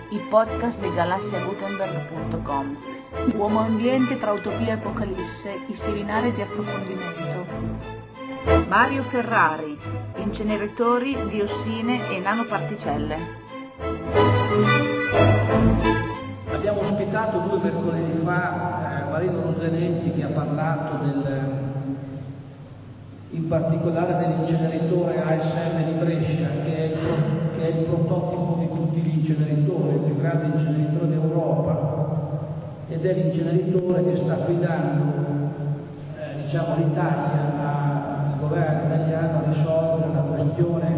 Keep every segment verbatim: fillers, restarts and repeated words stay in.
i podcast di galassia gutenberg punto com. Uomo ambiente tra utopia e apocalisse, i seminari di approfondimento. Mario Ferrari, inceneritori, diossine e nanoparticelle. Abbiamo ospitato due mercoledì fa eh, Marino Rosenetti, che ha parlato del, in particolare dell'inceneritore A S M di Brescia, che è, il, che è il prototipo di tutti gli inceneritori, il più grande inceneritore d'Europa, ed è l'inceneritore che sta guidando eh, diciamo, l'Italia, il governo italiano, a risolvere la questione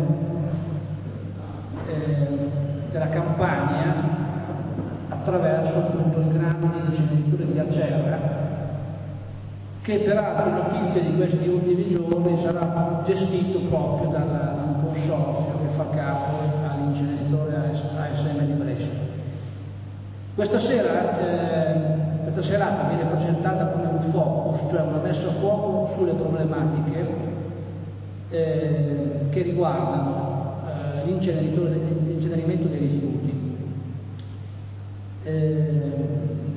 eh, della Campania attraverso appunto il grande inceneritore di Acerra, che peraltro, notizie di questi ultimi giorni, sarà gestito proprio da un consorzio che fa capo all'inceneritore A S M di Brescia. Questa sera, eh, questa serata viene presentata come un focus, cioè una messa a fuoco sulle problematiche eh, che riguardano eh, l'incenerimento dei rifiuti. Eh,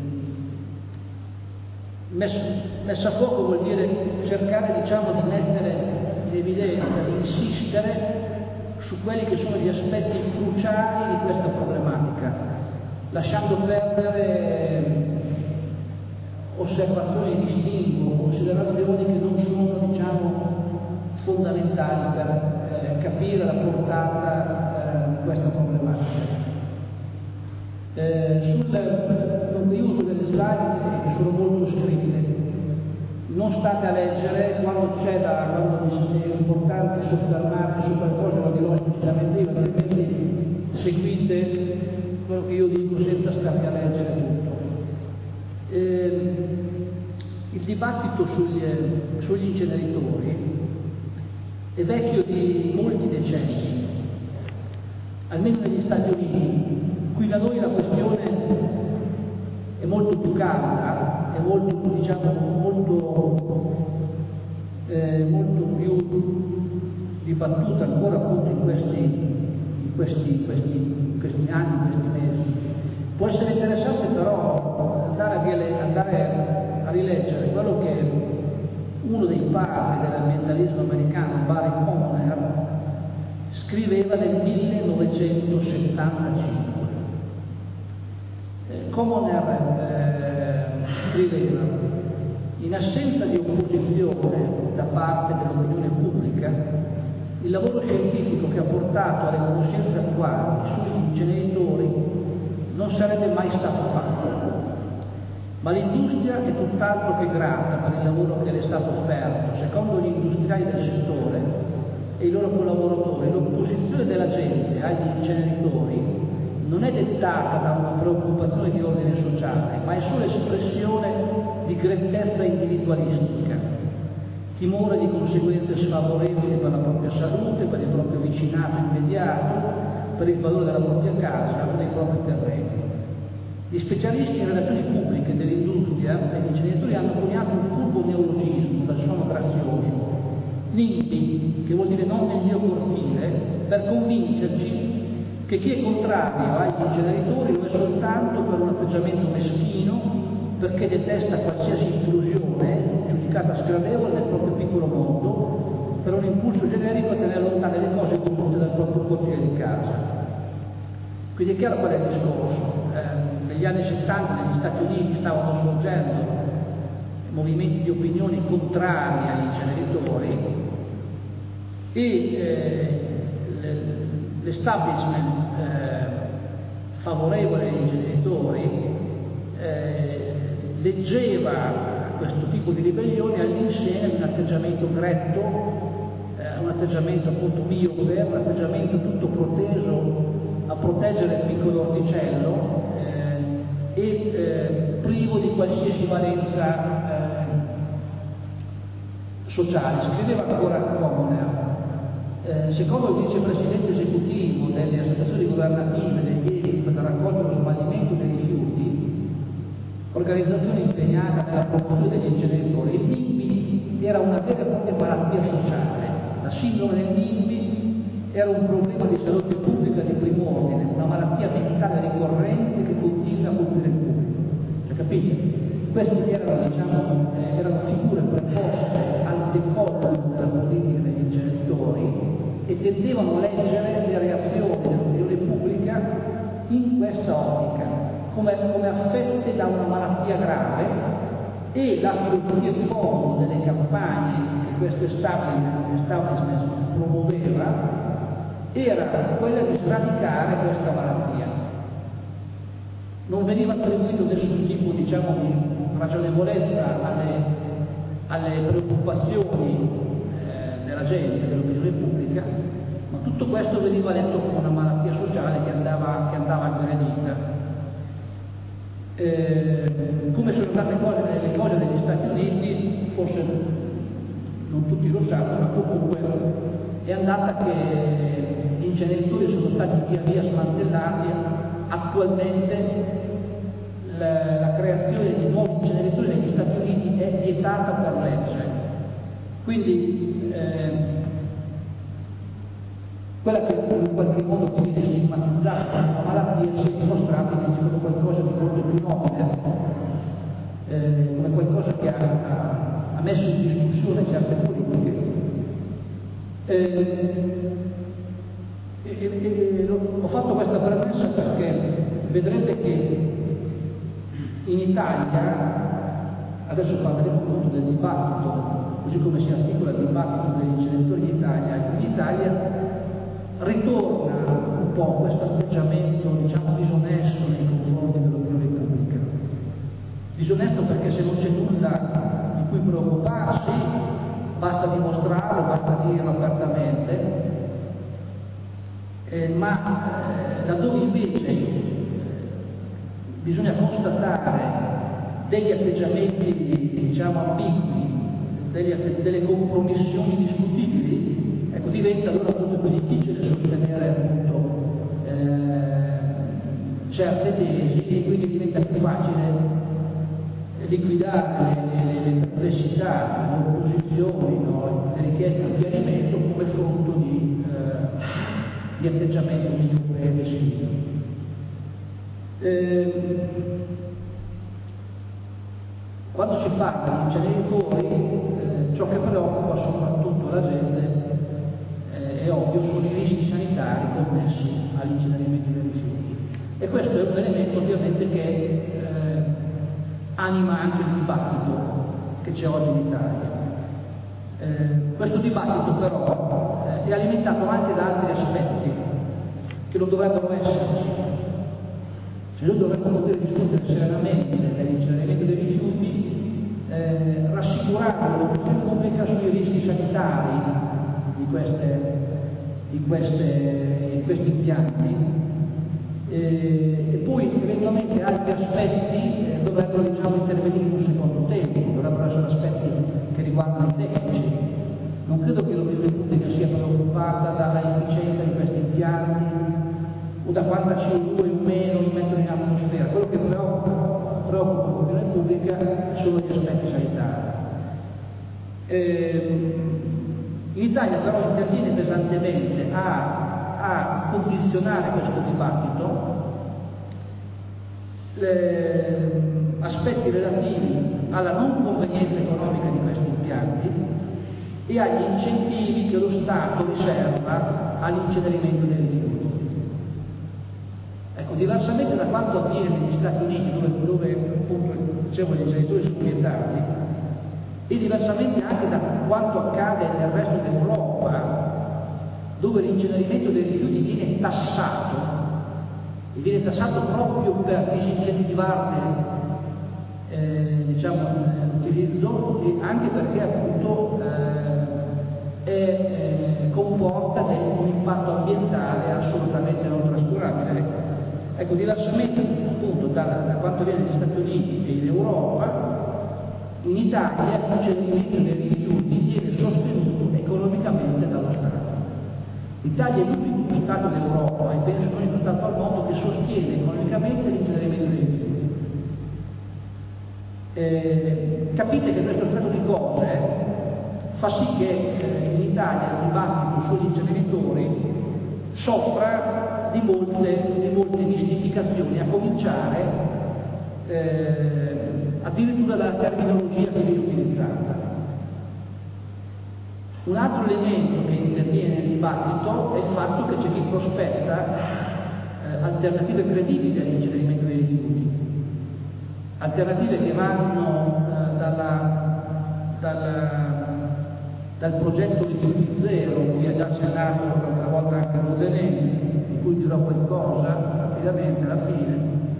Messo, messa a fuoco vuol dire cercare, diciamo, di mettere in evidenza, di insistere su quelli che sono gli aspetti cruciali di questa problematica, lasciando perdere osservazioni di distinguo, considerazioni che non sono, diciamo, fondamentali per eh, capire la portata eh, di questa problematica. Eh, sul riuso delle slide, che sono molto scritte, non state a leggere, quando c'è da, quando è importante soffermarsi su qualcosa lo dirò specificamente io, altrimenti seguite quello che io dico senza stare a leggere tutto. Eh, il dibattito sugli, sugli inceneritori è vecchio di molti decenni, almeno negli Stati Uniti. Qui da noi la questione è molto più calda, è molto, diciamo, molto, eh, molto più dibattuta ancora appunto in questi, in questi, questi, questi anni, in questi mesi. Può essere interessante però andare a, andare a rileggere quello che uno dei padri dell'ambientalismo americano, Barry Commoner, scriveva nel millenovecentosettantacinque. Commoner eh, scriveva: in assenza di opposizione da parte dell'opinione pubblica, il lavoro scientifico che ha portato alle conoscenze attuali sugli inceneritori non sarebbe mai stato fatto. Ma l'industria è tutt'altro che grata per il lavoro che le è stato offerto. Secondo gli industriali del settore e i loro collaboratori, l'opposizione della gente agli inceneritori non è dettata da una preoccupazione di ordine sociale, ma è solo espressione di grettezza individualistica, timore di conseguenze sfavorevoli per la propria salute, per il proprio vicinato immediato, per il valore della propria casa o dei propri terreni. Gli specialisti in relazioni pubbliche dell'industria e gli inceneritori hanno coniato un furbo neologismo dal suono grazioso, NIMBY, che vuol dire non nel mio cortile, per convincerci che chi è contrario agli inceneritori lo è soltanto per un atteggiamento meschino, perché detesta qualsiasi intrusione giudicata sgradevole nel proprio piccolo mondo, per un impulso generico a tenere lontane le cose comuni dal proprio cortile di casa. Quindi è chiaro qual è il discorso. Eh, negli anni settanta negli Stati Uniti stavano sorgendo movimenti di opinioni contrari agli inceneritori e eh, l'establishment eh, favorevole agli inceneritori eh, leggeva questo tipo di ribellione all'insegna di un atteggiamento gretto, eh, un atteggiamento appunto miope, un atteggiamento tutto proteso a proteggere il piccolo orticello eh, e eh, privo di qualsiasi valenza eh, sociale. Scriveva ancora Commoner. Eh, secondo il vicepresidente esecutivo delle associazioni governative degli E I P per la raccolta e lo smaltimento dei rifiuti, organizzazione impegnata nella promozione degli inceneritori, il NIMBY era una vera e propria malattia sociale. La sindrome del NIMBY era un problema di salute pubblica di primo ordine, una malattia mentale ricorrente queste erano, diciamo, eh, erano figure preposte al decollo della politica degli inceneritori e tendevano a leggere le reazioni dell'opinione pubblica in questa ottica, come, come affette da una malattia grave, e la filosofia di fondo delle campagne che questo establishment, establishment promuoveva era quella di sradicare questa malattia. Non veniva attribuito nessun tipo, diciamo, di ragionevolezza alle, alle preoccupazioni eh, della gente, dell'opinione pubblica, ma tutto questo veniva letto come una malattia sociale che andava, che andava aggredita. Eh, come sono state cose, le cose negli Stati Uniti, forse non tutti lo sanno, ma comunque è andata che gli inceneritori sono stati via via smantellati. Attualmente la, la creazione di nuovi inceneritori negli Stati Uniti è vietata per legge. Quindi eh, quella che in qualche modo viene stigmatizzata come una malattia si è dimostrata invece come qualcosa di molto più nobile, eh, come qualcosa che ha, ha, ha messo in discussione certe politiche. Eh, e, e, e, ho fatto questa premessa perché vedrete che in Italia, adesso parleremo appunto del dibattito, così come si articola il dibattito degli inceneritori in Italia, in Italia ritorna un po' questo atteggiamento, diciamo, disonesto nei confronti dell'opinione pubblica. Disonesto perché se non c'è nulla di cui preoccuparsi, basta dimostrarlo, basta dirlo apertamente, eh, ma eh, laddove invece eh, bisogna constatare degli atteggiamenti, diciamo, ambigui, degli, delle compromissioni discutibili, ecco, diventa allora molto più difficile sostenere appunto eh, certe tesi, e quindi diventa più facile liquidare le, le, le perplessità, le opposizioni, no, le richieste di chiarimento come frutto di, eh, di atteggiamento miope e meschino. Eh, quando si parla di inceneritori, eh, ciò che preoccupa soprattutto la gente, eh, è ovvio, sono i rischi sanitari connessi all'incenerimento dei rifiuti. E questo è un elemento ovviamente che eh, anima anche il dibattito che c'è oggi in Italia. Eh, questo dibattito però eh, è alimentato anche da altri aspetti che non dovrebbero esserci. Se noi dovremmo poter discutere serenamente dell'incenerimento dei rifiuti, eh, rassicurare l'opinione pubblica sui rischi sanitari di, queste, di, queste, di questi impianti, eh, e poi eventualmente altri aspetti eh, dovrebbero, diciamo, intervenire in un secondo tempo, dovrebbero essere aspetti che riguardano i tecnici. Non credo che l'opinione pubblica sia preoccupata dalla efficienza di questi impianti o da quanta C O due in meno li mettono in atmosfera. Quello che preoccupa, preoccupa l'opinione pubblica sono gli aspetti sanitari. Eh, in Italia però interviene pesantemente a, a condizionare questo dibattito le, aspetti relativi alla non convenienza economica di questi impianti e agli incentivi che lo Stato riserva all'incenerimento dei rifiuti. Ecco, diversamente da quanto avviene negli Stati Uniti, dove, dove appunto, dicevo, gli inceneritori sono vietati, e diversamente anche da quanto accade nel resto d'Europa, dove l'incenerimento dei rifiuti viene tassato, e viene tassato proprio per disincentivarne eh, diciamo, l'utilizzo, e anche perché appunto eh, è, eh, comporta un impatto ambientale assolutamente non trascurabile. Ecco, diversamente appunto da, da quanto viene negli Stati Uniti e in Europa, in Italia l'incenerimento dei rifiuti viene sostenuto economicamente dallo Stato. L'Italia è l'unico Stato d'Europa, e penso l'unico Stato al mondo, che sostiene economicamente l'incenerimento dei rifiuti. Eh, capite che questo stato di cose fa sì che eh, in Italia il dibattito sugli inceneritori soffra di molte, di molte mistificazioni, a cominciare eh, addirittura dalla terminologia che viene utilizzata. Un altro elemento che interviene nel dibattito è il fatto che c'è chi prospetta eh, alternative credibili all'incenerimento dei rifiuti, alternative che vanno eh, dalla, dalla, dal progetto Rifiuti Zero, cui ha già accennato l'altra volta anche Rosenelli, di cui dirò qualcosa rapidamente alla fine,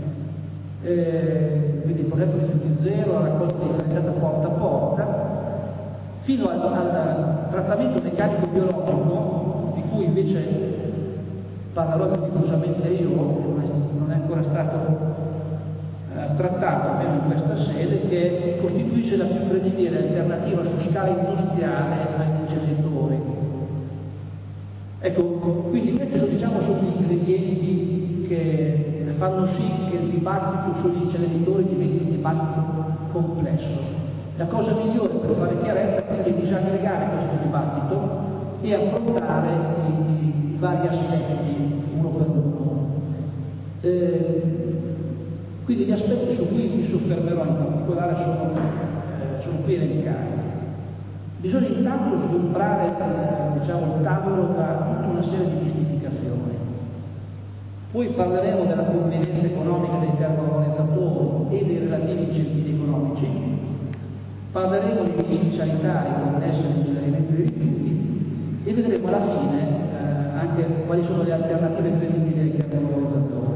eh, quindi il progetto Rifiuti Zero, la raccolta differenziata porta a porta, fino al, al trattamento meccanico biologico, di cui invece parlerò più diffusamente io, che non è ancora stato eh, trattato almeno in questa sede, che costituisce la più credibile alternativa su scala industriale agli inceneritori. Ecco, quindi questi diciamo sono gli ingredienti che fanno sì che il dibattito sugli inceneritori diventi un dibattito complesso. La cosa migliore per fare chiarezza è disaggregare questo dibattito e affrontare i, i vari aspetti uno per uno. Eh, quindi gli aspetti su cui mi soffermerò in particolare sono, eh, sono qui elencati. Bisogna intanto sgombrare eh, diciamo, il tavolo da tutta una serie di mistificazioni. Poi parleremo della convenienza economica dei termovalorizzatori e dei relativi incentivi economici. Parleremo dei rischi sanitari connessi all'incenerimento dei rifiuti e vedremo alla fine eh, anche quali sono le alternative credibili ai termovalorizzatori.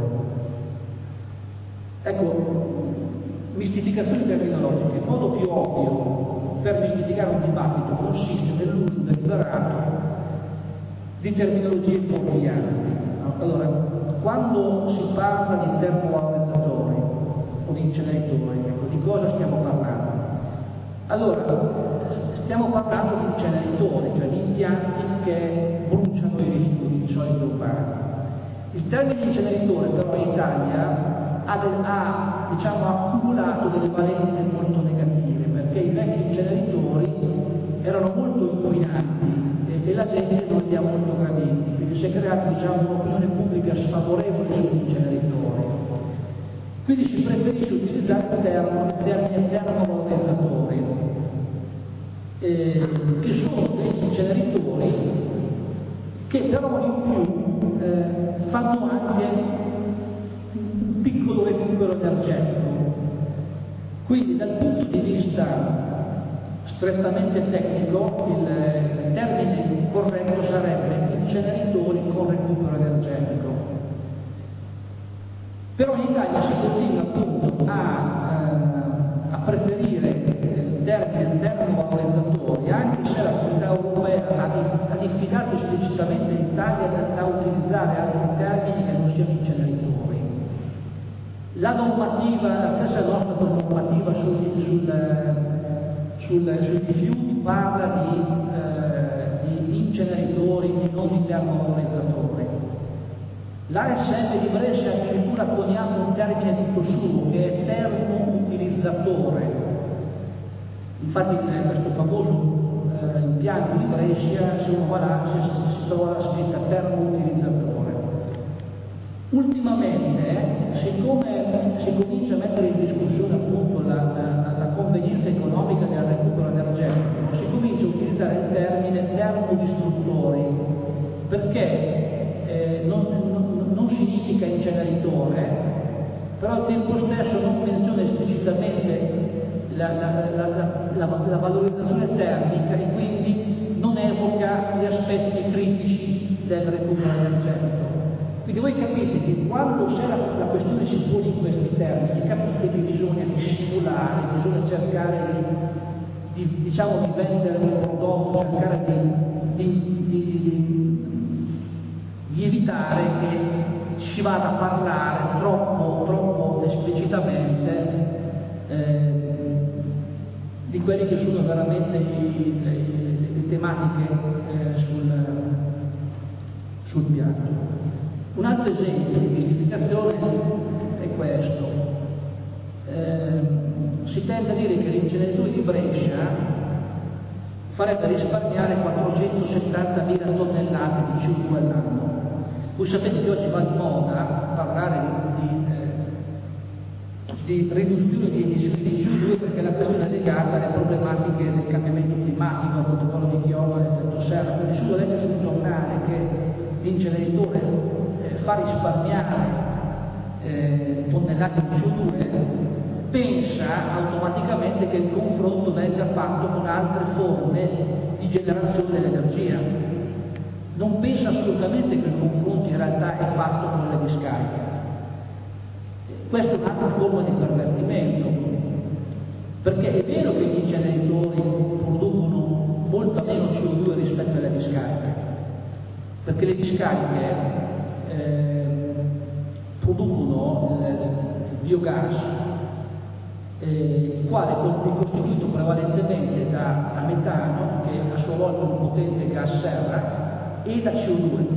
Ecco, mistificazioni terminologiche. Il modo più ovvio per mistificare un dibattito consiste nell'uso deliberato di terminologie fuorvianti. Allora, quando si parla di termovalorizzatori o di inceneritori, ecco, di cosa stiamo parlando? Allora, stiamo parlando di inceneritori, cioè di impianti che bruciano i rifiuti di solito urbani. Il termine inceneritore però in Italia ha, ha diciamo, accumulato delle valenze molto negative, perché i vecchi inceneritori erano molto inquinanti e, e la gente non li ha molto graditi, quindi si è creata diciamo, un'opinione pubblica sfavorevole sugli inceneritori. Quindi si preferisce utilizzare il termine termovalorizzatori, eh, che sono degli inceneritori che però in più eh, fanno anche un piccolo recupero energetico. Quindi dal punto di vista strettamente tecnico il, il termine corretto sarebbe inceneritori con recupero energetico. Però in Italia si continua appunto a, eh, a preferire il termine termovalorizzatori, anche se la Comunità Europea ha, ha diffidato esplicitamente l'Italia da utilizzare altri termini che non siano inceneritori. La normativa, la stessa nostra normativa sul, sul, sul, sui rifiuti parla di, eh, di inceneritori e non di termovalorizzatori. L'A S M di Brescia addirittura poniamo un termine tutto suo che è termoutilizzatore. Infatti eh, questo famoso eh, impianto di Brescia, se uno va là, si, si trova la scritta termoutilizzatore. Ultimamente, siccome si comincia a mettere in discussione appunto la, la, la convenienza economica del recupero energetico, si comincia a utilizzare il termine termodistruttori, perché eh, non, non, non significa inceneritore, però al tempo stesso non menziona esplicitamente la, la, la, la, la, la valorizzazione termica e quindi non evoca gli aspetti critici del recupero energetico. Quindi voi capite che quando se la, la questione si pone in questi termini, capite che bisogna dissimulare, bisogna cercare di, di, diciamo, di vendere un prodotto, cercare di, di, di, di, di evitare che si vada a parlare troppo, troppo esplicitamente eh, di quelle che sono veramente le, le, le tematiche eh, sul, sul piatto. Un altro esempio di mistificazione è questo. Eh, si tende a dire che l'inceneritore di Brescia farebbe risparmiare quattrocentosettantamila tonnellate di C O due all'anno. Voi sapete che oggi va di moda parlare di, di riduzione di emissioni di C O due, perché la questione è legata alle problematiche del cambiamento climatico, al protocollo di Kyoto, all'effetto serra. Quindi sulla legge sul giornale che l'inceneritore eh, fa risparmiare eh, tonnellate di C O due, pensa automaticamente che il confronto venga fatto con altre forme di generazione dell'energia. Non pensa assolutamente che il confronto in realtà è fatto con le discariche. Questa è un'altra forma di pervertimento, perché è vero che gli inceneritori producono molta meno C O due rispetto alle discariche, perché le discariche eh, producono il, il biogas, eh, il quale è costituito prevalentemente da, da metano, che a sua volta è un potente gas serra, e da C O due.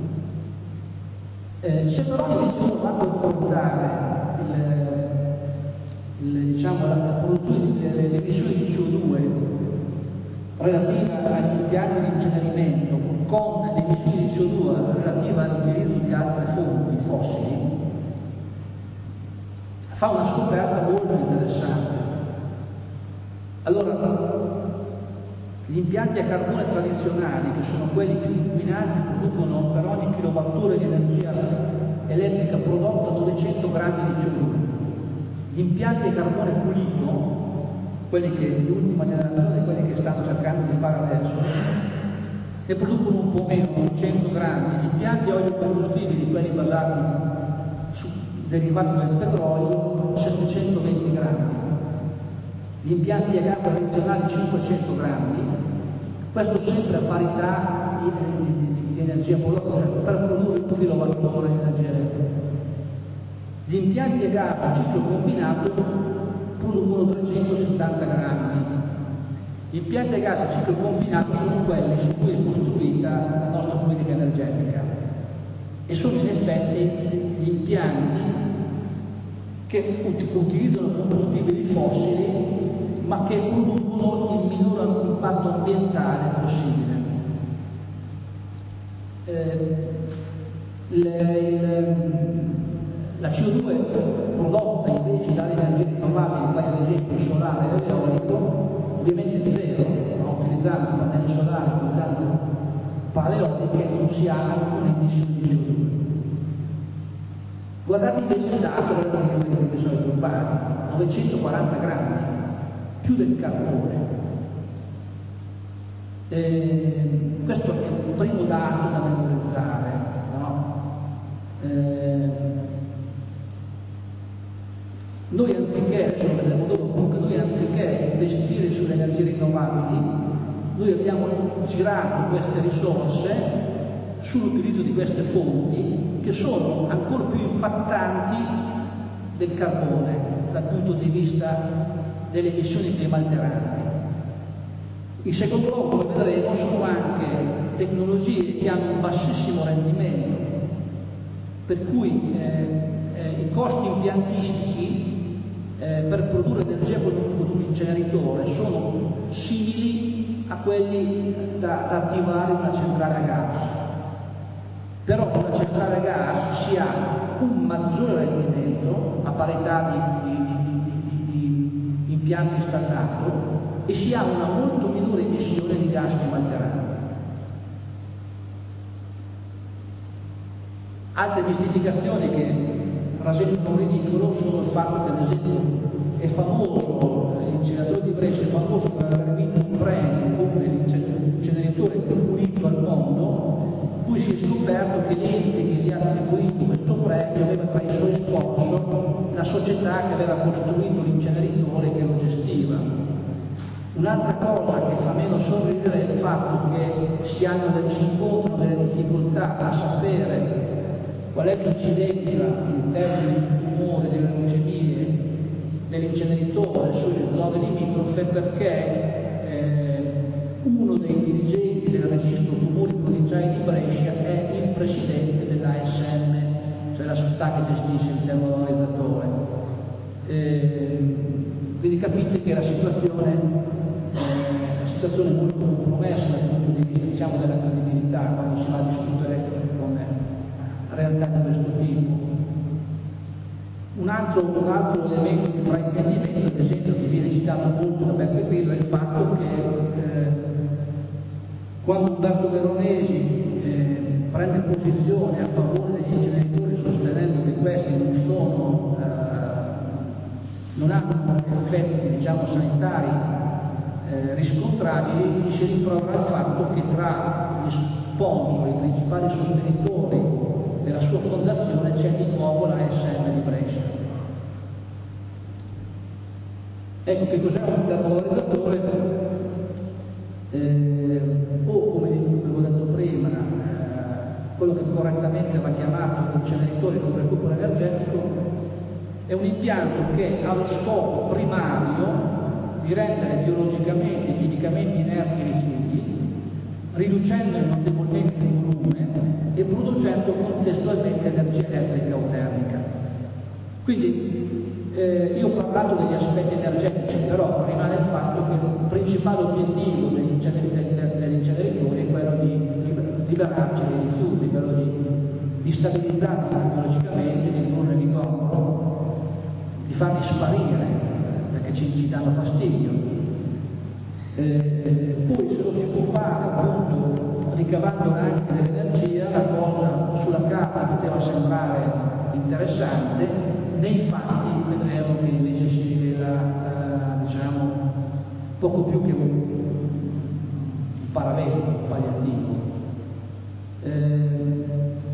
Eh, se però invece uno va a confrontare il, il, diciamo, la, la produzione delle emissioni di C O due relativa agli impianti di incenerimento con le emissioni di C O due relative all'utilizzo di altre fonti fossili, fa una scoperta molto interessante. Allora, gli impianti a carbone tradizionali, che sono quelli più inquinanti, producono per ogni kilowattora di energia elettrica prodotta novecento grammi di C O due. Gli impianti a carbone pulito, quelli che di ultima generazione, quelli che stanno cercando di fare adesso, ne producono un po' meno, cento grammi. Gli impianti a olio combustibili, quelli basati su derivati del petrolio, settecentoventi grammi. Gli impianti a gas tradizionali cinquecento grammi, questo sempre a parità di, di, di energia prodotta, cioè per produrre un kilowattora di energia elettrica. Gli impianti a gas a ciclo combinato producono trecentosettanta grammi. Gli impianti a gas a ciclo combinato sono quelli su cui è costruita la nostra politica energetica e sono in effetti gli impianti che utilizzano combustibili fossili ma che producono il minor impatto ambientale possibile. Eh, le, il, la C O due prodotta invece dalle energie rinnovabili, quali ad esempio il solare e l'eolico, ovviamente è zero, no? Utilizzando pannelli solari, utilizzando pale eoliche, non si ha alcuna emissione di C O due. Guardate invece il dato relativamente alle emissioni urbane, novecentoquaranta grammi, più del carbone. Eh, questo è il primo dato da memorizzare, no? Eh, noi anziché, cioè vedremo dopo, comunque noi anziché investire sulle energie rinnovabili, noi abbiamo girato queste risorse sull'utilizzo di queste fonti che sono ancora più impattanti del carbone dal punto di vista delle emissioni climalteranti. In secondo luogo, come vedremo, sono anche tecnologie che hanno un bassissimo rendimento, per cui eh, eh, i costi impiantistici eh, per produrre energia con un inceneritore sono simili a quelli da, da attivare una centrale a gas. Però con la centrale a gas si ha un maggiore rendimento a parità di, di impianti installato e si ha una molto minore emissione di gas climalteranti. Altre mistificazioni che rasentano ridicolo sono il fatto che, ad esempio, è famoso, l'inceneritore di Brescia è famoso per aver vinto un premio come l'inceneritore più pulito al mondo, cui si è scoperto che l'ente che gli ha attribuito questo premio aveva tra i suoi sponsor la società che aveva costruito l'inceneritore che lo gestiva. Un'altra cosa che fa meno sorridere è il fatto che si, hanno, si incontrano delle difficoltà a sapere qual è l'incidenza in termini di tumore, delle leucemie, dell'inceneritore sulle zone limitrofe, perché eh, uno dei dirigenti del registro tumori provinciali di Brescia è il presidente dell'A S M, cioè la società che gestisce il termovalorizzatore. Eh, quindi capite che la situazione, eh, la situazione è molto compromessa dal punto di vista, diciamo, della credibilità quando si va a discutere con realtà di questo tipo. Un altro, un altro elemento di fraintendimento, ad esempio, che viene citato molto da Beppe Grillo, è il fatto che eh, quando Umberto Veronesi eh, prende posizione a favore degli inceneritori sostenendo che questi non sono, eh, non hanno effetti, diciamo, sanitari eh, riscontrabili, si ritrova il fatto che tra gli sponsor, i principali sostenitori della sua fondazione c'è di nuovo la S M di Brescia. Ecco, che cos'è un termovalorizzatore? Eh, o come avevo detto prima, eh, quello che correttamente va chiamato inceneritore con recupero energetico, è un impianto che ha lo scopo primario di rendere biologicamente e chimicamente inerti i rifiuti, riducendone notevolmente il volume e producendo contestualmente energia elettrica o termica. Quindi eh, io ho parlato degli aspetti energetici, però rimane il fatto che il principale obiettivo degli inceneritori è quello di liberarci dei rifiuti, quello di, di stabilizzarli biologicamente, di ridurre il ricordo, di farli sparire perché ci, ci danno fastidio. Eh, poi se lo si può fare appunto ricavando anche dell'energia, la cosa sulla carta poteva sembrare interessante, nei fatti vedremo che invece si rivela eh, diciamo poco più che un, un paravento, un palliativo. Eh,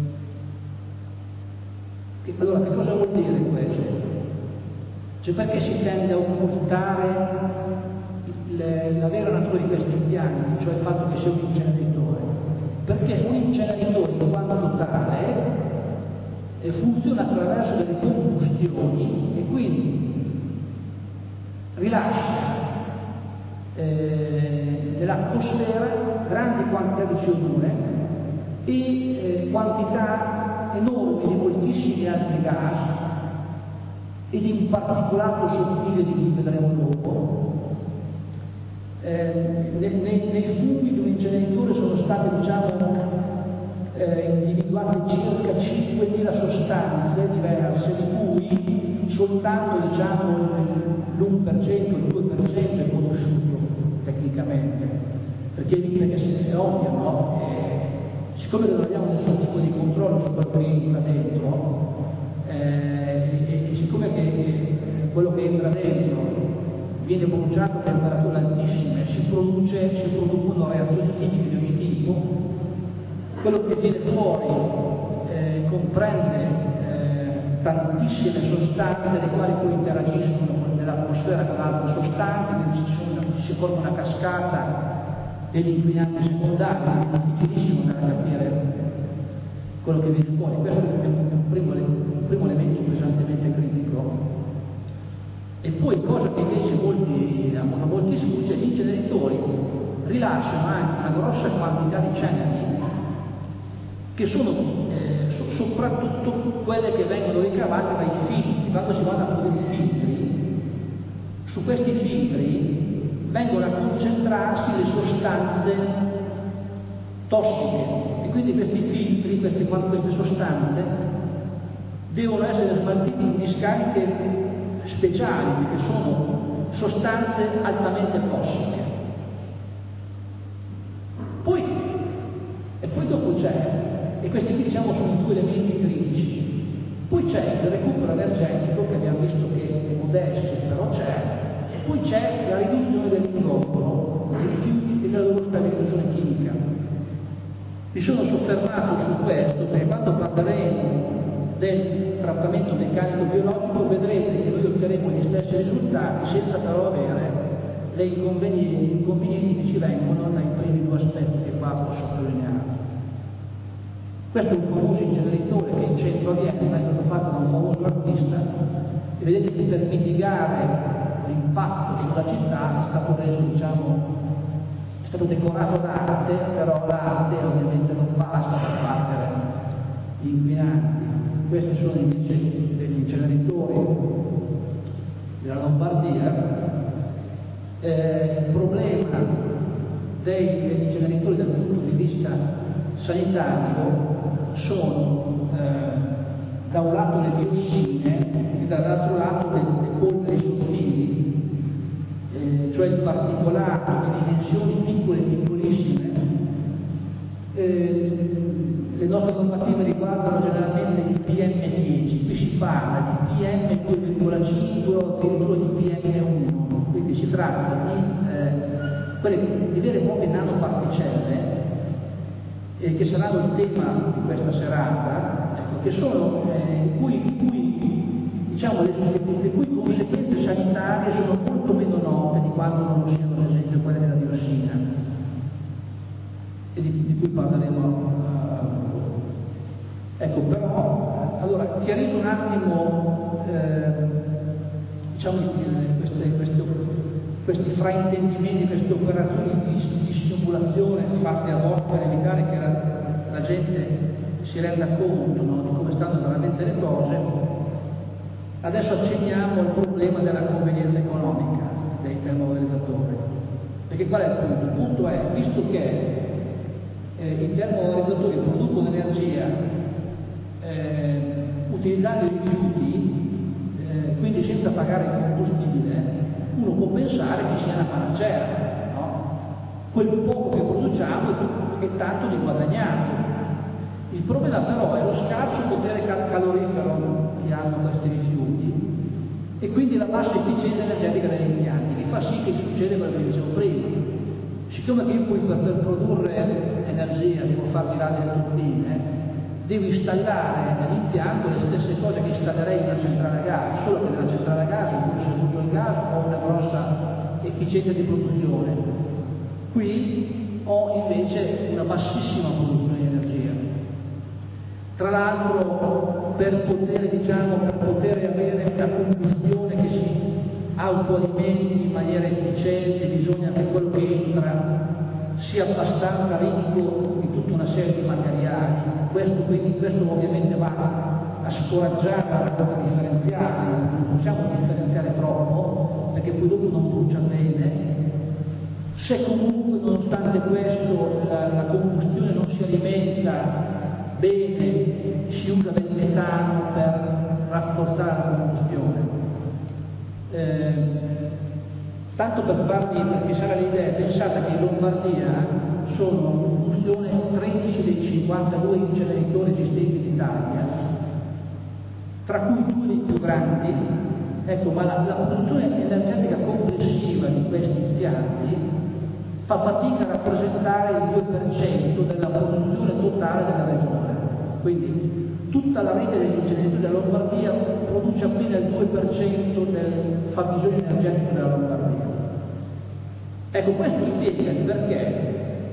che, allora che cosa vuol dire questo? Cioè perché si tende a occultare Le, la vera natura di questi impianti, cioè il fatto che sia un inceneritore? Perché un inceneritore in quanto tale eh, funziona attraverso delle combustioni e quindi rilascia eh, nell'atmosfera grandi quantità di C O due e eh, quantità enormi di moltissimi altri gas e di un particolato sottile di cui vedremo dopo. Eh, nei, nei, nei funghi di un inceneritore sono state diciamo, eh, individuate circa cinquemila sostanze diverse, di cui soltanto diciamo, l'uno per cento, il due per cento è conosciuto tecnicamente, perché è ovvio, no? Eh, siccome non abbiamo nessun tipo di controllo su quello che entra dentro, eh, e, e siccome che, eh, quello che entra dentro viene bruciato a temperature altissime, si, produce, si producono reazioni chimiche di ogni tipo, quello che viene fuori eh, comprende eh, tantissime sostanze le quali poi interagiscono nell'atmosfera con altre sostanze, quindi si, si forma una cascata degli inquinanti secondari, è difficilissimo da capire quello che viene fuori. Questo è un primo, un primo elemento pesantemente critico. E poi, cosa che invece molti, a molti sfugge, gli inceneritori rilasciano anche una grossa quantità di ceneri, che sono eh, so, soprattutto quelle che vengono ricavate dai filtri. Quando si vanno a produrre i filtri, su questi filtri vengono a concentrarsi le sostanze tossiche, e quindi questi filtri, queste, queste sostanze, devono essere smaltiti in discariche speciali, che sono sostanze altamente tossiche. Poi, e poi dopo c'è, e questi qui diciamo sono i due elementi critici, poi c'è il recupero energetico, che abbiamo visto che è modesto, però c'è, e poi c'è la riduzione dell'ingombro dei rifiuti e della loro sterilizzazione chimica. Mi sono soffermato su questo perché quando parleremo del trattamento meccanico biologico vedrete che noi otterremo gli stessi risultati senza però avere le inconvenienti, inconvenienti che ci vengono dai primi due aspetti che qua ho sottolineato. Questo è un famoso inceneritore che in centro a Vienna è stato fatto da un famoso artista, e vedete che per mitigare l'impatto sulla città è stato reso, diciamo, è stato decorato d'arte, però l'arte ovviamente non basta per battere gli inquinanti. Questi sono invece degli inceneritori della Lombardia. Eh, il problema dei, degli inceneritori dal punto di vista sanitario sono eh, da un lato le diossine e dall'altro atomi di dimensioni piccole e piccolissime. Eh, le nostre normative riguardano generalmente il P M dieci, qui si parla di P M due virgola cinque o addirittura di P M uno, quindi si tratta di, eh, quelle, di vere e proprie nanoparticelle eh, che saranno il tema di questa serata, ecco, che sono, eh, in cui, in cui, diciamo, le, le cui conseguenze sanitarie sono molto meno note di quanto non siano, ad esempio, quelle della diossina, e di, di cui parleremo. Ecco, però, allora, chiarito un attimo, eh, diciamo, queste, queste, questi fraintendimenti, queste operazioni di, di simulazione fatte a volte per evitare che la, la gente si renda conto, no, di come stanno veramente le cose, adesso accenniamo al problema della convenienza economica dei termovalorizzatori. Perché qual è il punto? Il punto è, visto che eh, i termovalorizzatori producono energia Eh, utilizzando i rifiuti, eh, quindi senza pagare il combustibile, uno può pensare che sia una panacea, no? Quel poco che produciamo è tanto di guadagnato. Il problema però è lo scarso potere cal- calorifero che hanno questi rifiuti e quindi la bassa efficienza energetica degli impianti, che fa sì che succede quello che dicevo prima. Siccome che io poi per, per produrre energia devo far girare le turbine, devo installare nell'impianto le stesse cose che installerei in una centrale a gas, solo che nella centrale a gas in cui c'è tutto il gas ho una grossa efficienza di produzione. Qui ho invece una bassissima produzione di energia. Tra l'altro, per poter, diciamo, per poter avere una combustione che si autoalimenti in maniera efficiente, bisogna che quello che entra sia abbastanza ricco di tutta una serie di materiali. Questo, quindi, questo ovviamente va a scoraggiare la raccolta differenziale, non possiamo differenziare troppo perché poi dopo non brucia bene. Se comunque nonostante questo la, la combustione non si alimenta bene, si usa del metano per rafforzare la combustione. Eh, tanto per farvi per fissare l'idea, pensate che in Lombardia sono in funzione tredici dei cinquantadue inceneritori esistenti in Italia, tra cui due dei più grandi, ecco, ma la, la produzione energetica complessiva di questi impianti fa fatica a rappresentare il due per cento della produzione totale della regione. Quindi tutta la rete degli inceneritori della Lombardia produce appena il due per cento del fabbisogno energetico della Lombardia. Ecco, questo spiega il perché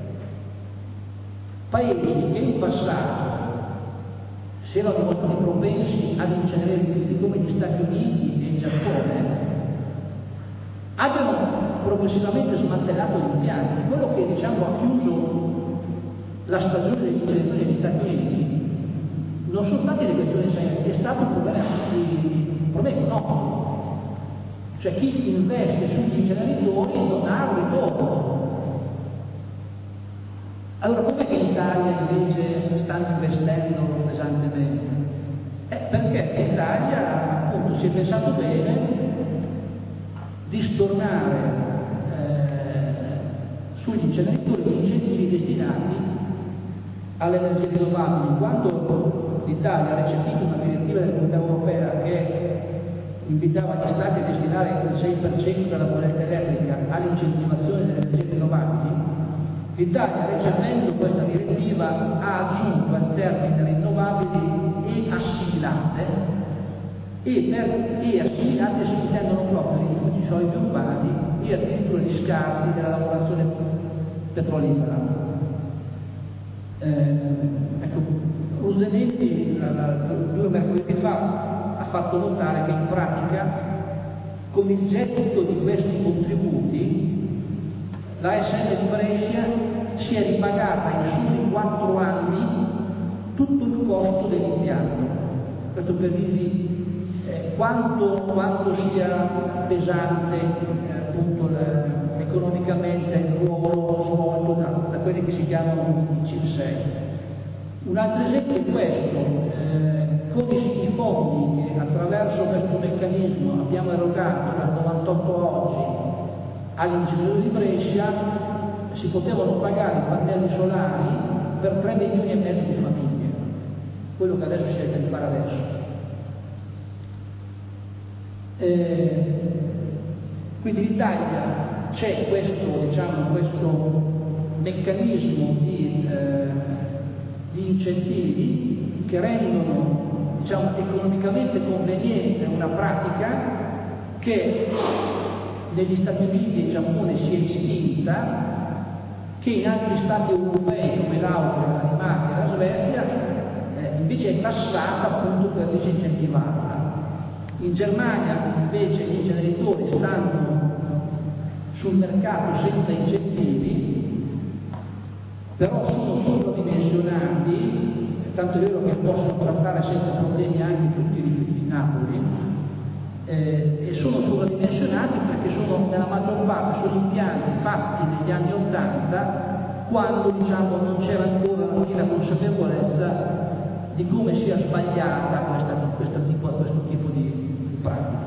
paesi che in passato si erano dimostrati propensi ad incenerire rifiuti come gli Stati Uniti e il Giappone abbiano progressivamente smantellato gli impianti. Quello che, diciamo, ha chiuso la stagione degli inceneritori negli Stati Uniti non sono stati le questioni sanitarie, è stato un problema, un problema economico. Cioè chi investe sugli inceneritori non ha un ritorno. Allora, come che in Italia invece stanno investendo pesantemente? Eh, perché in Italia appunto si è pensato bene di stornare eh, sugli inceneritori gli incentivi destinati alle energie rinnovabili. Quando l'Italia ha recepito una direttiva dell'Unione Europea che invitava gli Stati a destinare il sei per cento della bolletta elettrica all'incentivazione delle energie rinnovabili, l'Italia, recependo questa direttiva, ha aggiunto al termine rinnovabili e assimilate, e, per, e assimilate si intendono proprio i rifiuti solidi urbani e addirittura gli scarti della lavorazione petrolifera. Eh, ecco, Rusenetti due mercoledì fa ha fatto notare che in pratica con il gettito di questi contributi la A S M di Brescia si è ripagata in soli quattro anni tutto il costo dell'impianto. Questo per dirvi eh, quanto, quanto sia pesante eh, appunto le, economicamente il ruolo svolto da, da quelli che si chiamano i C I V sei. Un altro esempio è questo, eh, come i fondi che attraverso questo meccanismo abbiamo erogato dal novantotto a oggi agli inceneritori di Brescia si potevano pagare i pannelli solari per tre milioni e mezzo di famiglie, quello che adesso si cerca di fare adesso. Eh, quindi in Italia c'è questo, diciamo, questo meccanismo di, eh, di incentivi che rendono, diciamo, economicamente conveniente una pratica che negli Stati Uniti e in Giappone si è estinta, che in altri stati europei come l'Austria, la Danimarca e la Svezia eh, invece è tassata appunto per disincentivarla. In Germania invece gli inceneritori stanno sul mercato senza incentivi, però sono sovradimensionati, tanto è vero che possono trattare senza problemi anche tutti i rifiuti di Napoli, eh, e sono sovradimensionati perché sono nella maggior parte sono impianti fatti negli anni Ottanta, quando diciamo non c'era ancora la piena consapevolezza di come sia sbagliata questa, questa tipo, questo tipo di pratica.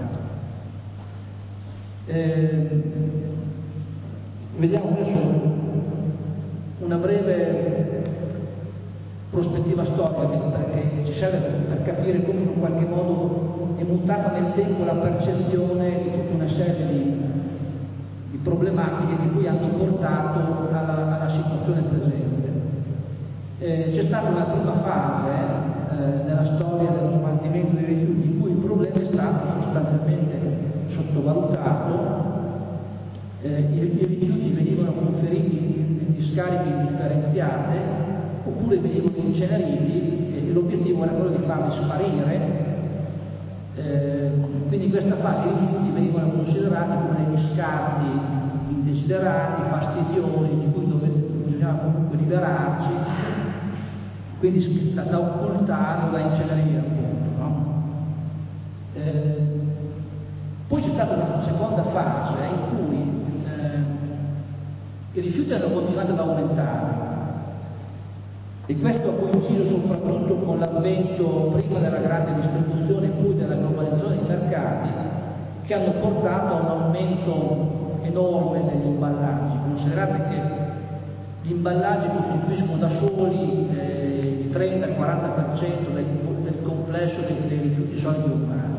Eh, vediamo adesso una breve prospettiva storica che ci serve per capire come in qualche modo è mutata nel tempo la percezione di tutta una serie di, di problematiche che poi hanno portato alla, alla situazione presente. Eh, c'è stata una prima fase eh, nella storia dello smaltimento dei rifiuti in cui il problema è stato sostanzialmente sottovalutato. Eh, i, i rifiuti venivano conferiti in discariche indifferenziate oppure venivano inceneriti e l'obiettivo era quello di farli sparire. Eh, quindi in questa fase i rifiuti venivano considerati come degli scarti indesiderati, fastidiosi, di cui dove, bisognava comunque liberarci, quindi da, da occultare o da incenerire appunto. No? Eh, poi c'è stata una seconda fase in cui eh, i rifiuti hanno continuato ad aumentare. E questo ha coinciso soprattutto con l'avvento prima della grande distribuzione e poi della globalizzazione dei mercati, che hanno portato a un aumento enorme degli imballaggi. Considerate che gli imballaggi costituiscono da soli eh, il trenta quaranta per cento del, del complesso dei, dei rifiuti solidi urbani.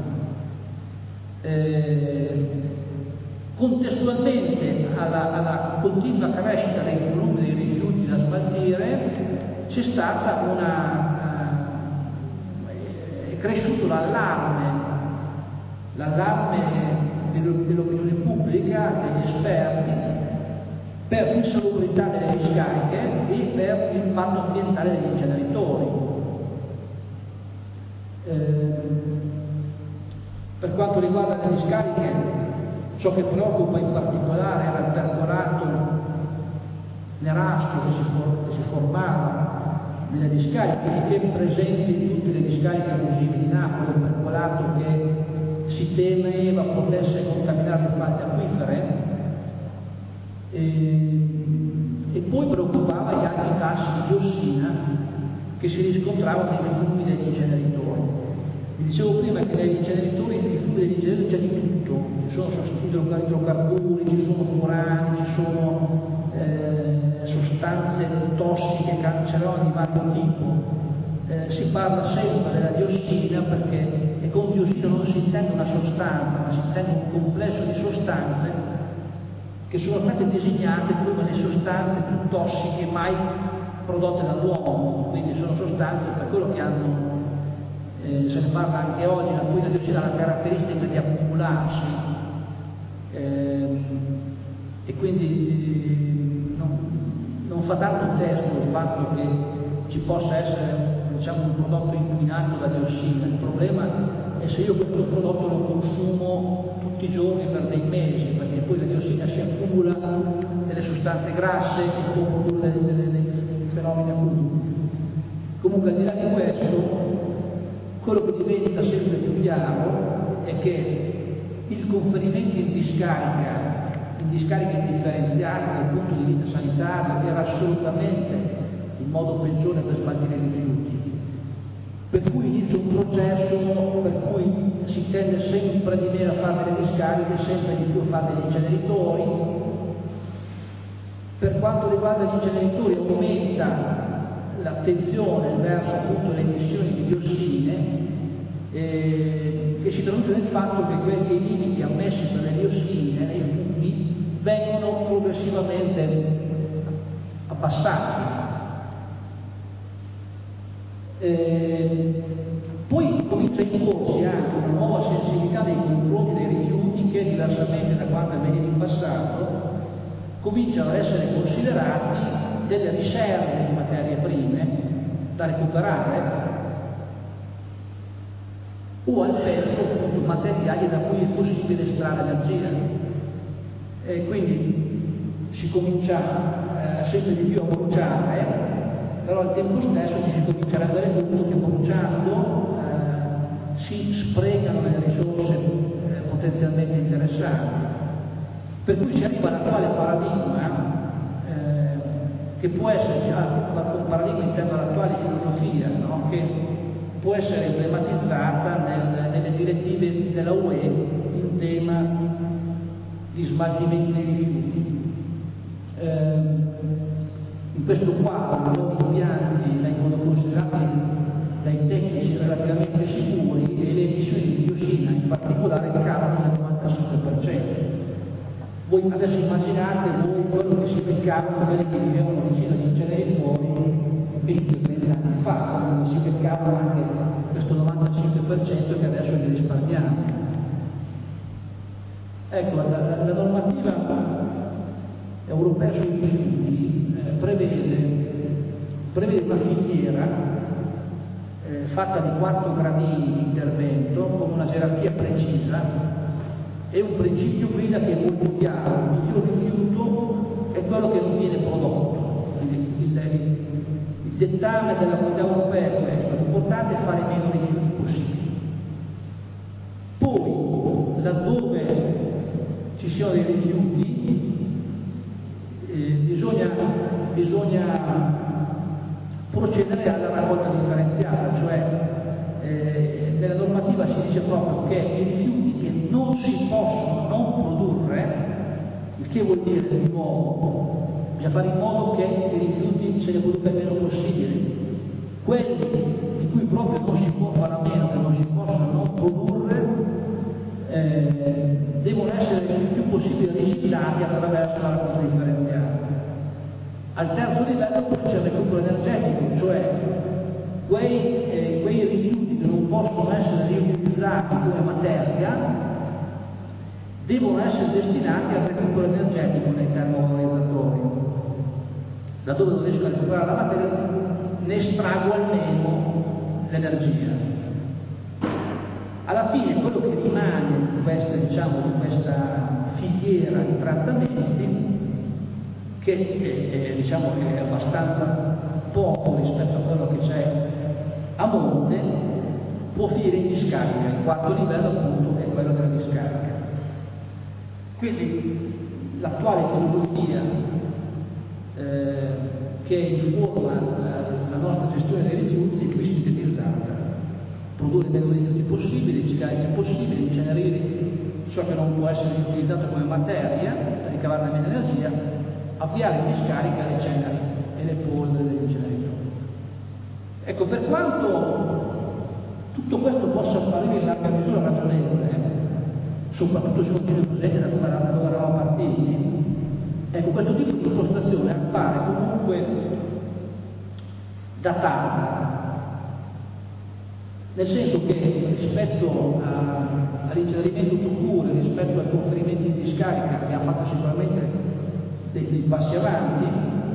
Eh, contestualmente alla, alla continua crescita dei volumi dei rifiuti da smaltire, c'è stata una, uh, è cresciuto l'allarme, l'allarme dell'opinione pubblica, degli esperti, per l'insalubrità delle discariche e per l'impatto ambientale degli inceneritori. Eh, per quanto riguarda le discariche, ciò che preoccupa in particolare era il percolato nerastro che si, for- che si formava nelle discariche, che è presente in tutte le discariche abusive di Napoli, un percolato che si temeva potesse contaminare le falde acquifere, e, e poi preoccupava gli alti tassi di diossina che si riscontravano nei fumi degli inceneritori. Vi dicevo prima che negli inceneritori, nei fumi degli inceneritori c'è di tutto, ci sono sostituti idrocarburi, ci sono furani, ci sono Eh, sostanze tossiche, cancerogene di vario tipo. Eh, si parla sempre della diossina perché e con diossina non si intende una sostanza, ma si intende un complesso di sostanze che sono state designate come le sostanze più tossiche mai prodotte dall'uomo, quindi sono sostanze per quello che hanno, eh, se ne parla anche oggi, la cui la diossina ha la caratteristica di accumularsi, eh, e quindi non fa tanto testo il fatto che ci possa essere, diciamo, un prodotto inquinato da diossina. Il problema è se io questo prodotto lo consumo tutti i giorni per dei mesi, perché poi la diossina si accumula nelle sostanze grasse e può produrre dei fenomeni acudi. Comunque, al di là di questo, quello che diventa sempre più chiaro è che il conferimento in discarica in discariche indifferenziate dal punto di vista sanitario era assolutamente il modo peggiore per smaltire i rifiuti. per cui inizia un processo per cui si tende sempre di meno a fare delle discariche, sempre di più a fare degli inceneritori. Per quanto riguarda gli inceneritori aumenta l'attenzione verso appunto le emissioni di diossine, eh, che si traduce nel fatto che questi limiti ammessi per le diossine nei fumi vengono progressivamente abbassati. Eh, poi comincia a imporsi anche una nuova sensibilità nei confronti dei rifiuti che, diversamente da quanto avveniva in passato, cominciano ad essere considerati delle riserve di materie prime da recuperare o al peggio appunto materiali da cui è possibile estrarre energia. E quindi si comincia eh, sempre di più a bruciare, però al tempo stesso si comincia a rendere conto che bruciando eh, si sprecano le risorse eh, potenzialmente interessanti. Per cui si arriva all'attuale paradigma, eh, che può essere già un paradigma interno all'attuale filosofia, no? Che può essere emblematizzata nel, nelle direttive della U E in tema di smaltimento dei rifiuti. Eh, in questo quadro i nuovi impianti vengono considerati dai tecnici relativamente sicuri e le emissioni di diossina in particolare calano del novantacinque per cento. Voi adesso immaginate voi quello che si beccavano quelli che vivevano vicino agli inceneritori venti anni fa, quando si beccavano anche questo novantacinque per cento che adesso li risparmiamo. Ecco, la, la normativa europea sui rifiuti eh, prevede, prevede una filiera eh, fatta di quattro gradini di intervento con una gerarchia precisa. È un principio guida che è molto chiaro: il miglior rifiuto è quello che non viene prodotto. Quindi il, il, il dettame della comunità europea è questo: l'importante è fare meno rifiuti possibili. Poi, laddove ci siano dei rifiuti, eh, bisogna, bisogna procedere alla raccolta differenziata, cioè eh, nella normativa si dice proprio che i rifiuti che non si possono non produrre, il che vuol dire di nuovo bisogna fare in modo che i rifiuti se ne produca il meno possibile. Quelli di cui proprio non si può fare a meno, che non si possono non produrre, eh, devono essere il più possibile riciclati attraverso la raccolta differenziata. Al terzo livello poi c'è il recupero energetico, cioè quei, eh, quei rifiuti che non possono essere riutilizzati come materia devono essere destinati al recupero energetico nei termovalorizzatori. Laddove non riesco a recuperare la materia, ne estraggo almeno l'energia. Alla fine quello che rimane di questa, diciamo, di questa filiera di trattamenti, che, che, che diciamo che è abbastanza poco rispetto a quello che c'è a monte, può finire in discarica. Il quarto livello appunto è quello della discarica. Quindi l'attuale filosofia eh, che informa la, la nostra gestione dei rifiuti è qui sintetizzata: produrre meno rifiuti possibili, discariche possibili, incenerire ciò che non può essere utilizzato come materia per ricavarne meno energia, avviare in discarica le ceneri e le polveri degli inceneritori. Ecco, per quanto tutto questo possa apparire in larga misura ragionevole, soprattutto se non ci presente da dove eravamo partiti, ecco, questo tipo di impostazione appare comunque datata, nel senso che rispetto a, all'incenerimento tutture, rispetto ai conferimenti in discarica, che ha fatto sicuramente dei, dei passi avanti,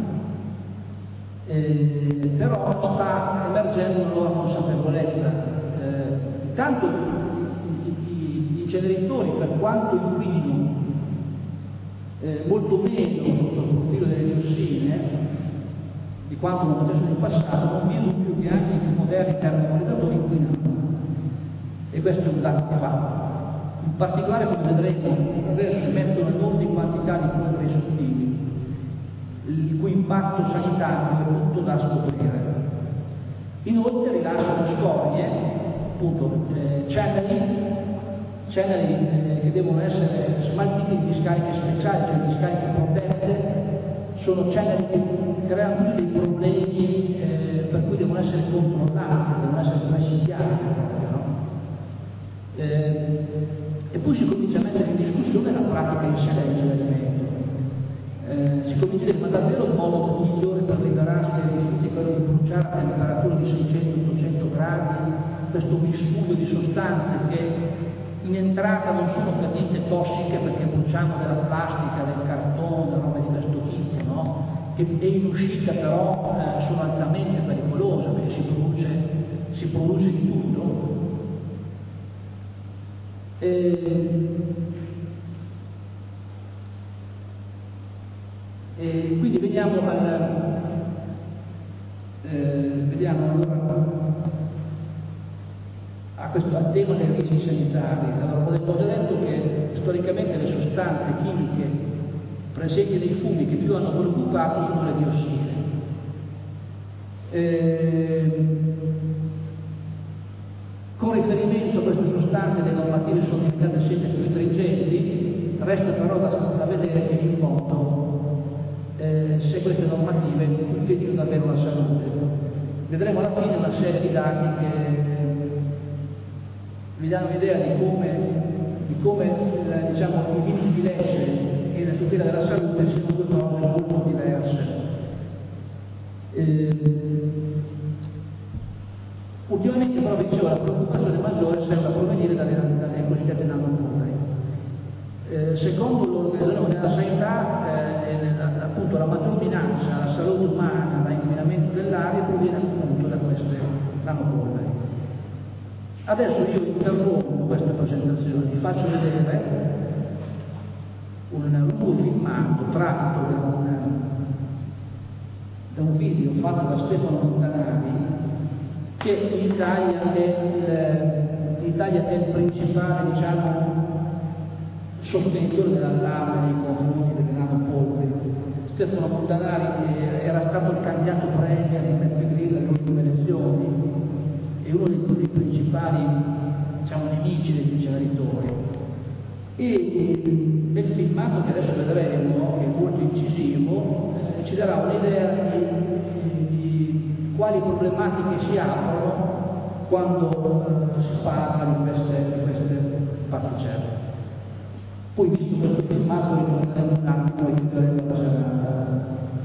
eh, però sta emergendo una nuova consapevolezza. Eh, tanto gli inceneritori, per quanto inquinino eh, molto meno sotto il profilo delle diossine di quanto non facessero in passato, non vi è dubbio che anche i più moderni termovalorizzatori inquinano, e questo è un dato fatto. In particolare, come vedremo, adesso si mettono enormi quantità di polveri sottili, il cui impatto sanitario è tutto da scoprire. Inoltre rilasciano scorie, appunto, eh, channeling, channeling eh, che devono essere smaltiti in discariche speciali, cioè discariche protette, sono channeling che creano tutti dei problemi eh, per cui devono essere controllati, devono essere presidiati, no? eh, e poi si comincia a mettere in discussione la pratica in sé dell'elemento. Eh, si comincia a dire, ma davvero il modo migliore per liberarsi dai rifiuti è quello di bruciare a temperatura di seicento ottocento gradi questo miscuglio di sostanze che in entrata non sono per niente tossiche perché bruciamo della plastica, del cartone, roba di questo tipo, no? Che e in uscita però eh, sono altamente pericolose perché si produce, si produce di tutto. E, e quindi veniamo al, eh, vediamo allora a questo al tema dei rischi sanitari. Allora, ho già detto che storicamente le sostanze chimiche presenti nei fumi che più hanno preoccupato sono le diossine. Eh, con riferimento a queste sostanze le normative sono diventate sempre più stringenti, resta però da, da vedere che in fondo eh, se queste normative impediscono davvero la salute. Vedremo alla fine una serie di dati che vi danno un'idea di come, di come eh, diciamo, i limiti di legge e la tutela della salute siano due cose molto diverse. Eh, ultimamente però vi dicevo la preoccupazione maggiore sembra provenire dalle, dalle cosiddette nanopolveri. Eh, secondo l'Organizzazione Mondiale della Sanità, eh, appunto la maggior minaccia alla salute umana da inquinamento dell'aria proviene appunto da queste nanopolveri. Adesso io interrompo questa presentazione, vi faccio vedere un lungo filmato tratto da un, da un video fatto da Stefano Montanari che in Italia è il, in Italia è il principale, diciamo, sostenitore dell'allarme nei confronti delle nanopolveri. Stefano Montanari era stato il candidato premier di Beppe Grillo alle ultime elezioni e uno dei, dei principali, diciamo, nemici degli inceneritori. E nel filmato che adesso vedremo, che è molto incisivo, eh, ci darà un'idea di, di quali problematiche si aprono quando eh, si parla di queste, di queste particelle. Poi, visto questo filmato, ritorneremo un attimo e chiuderemo la serata.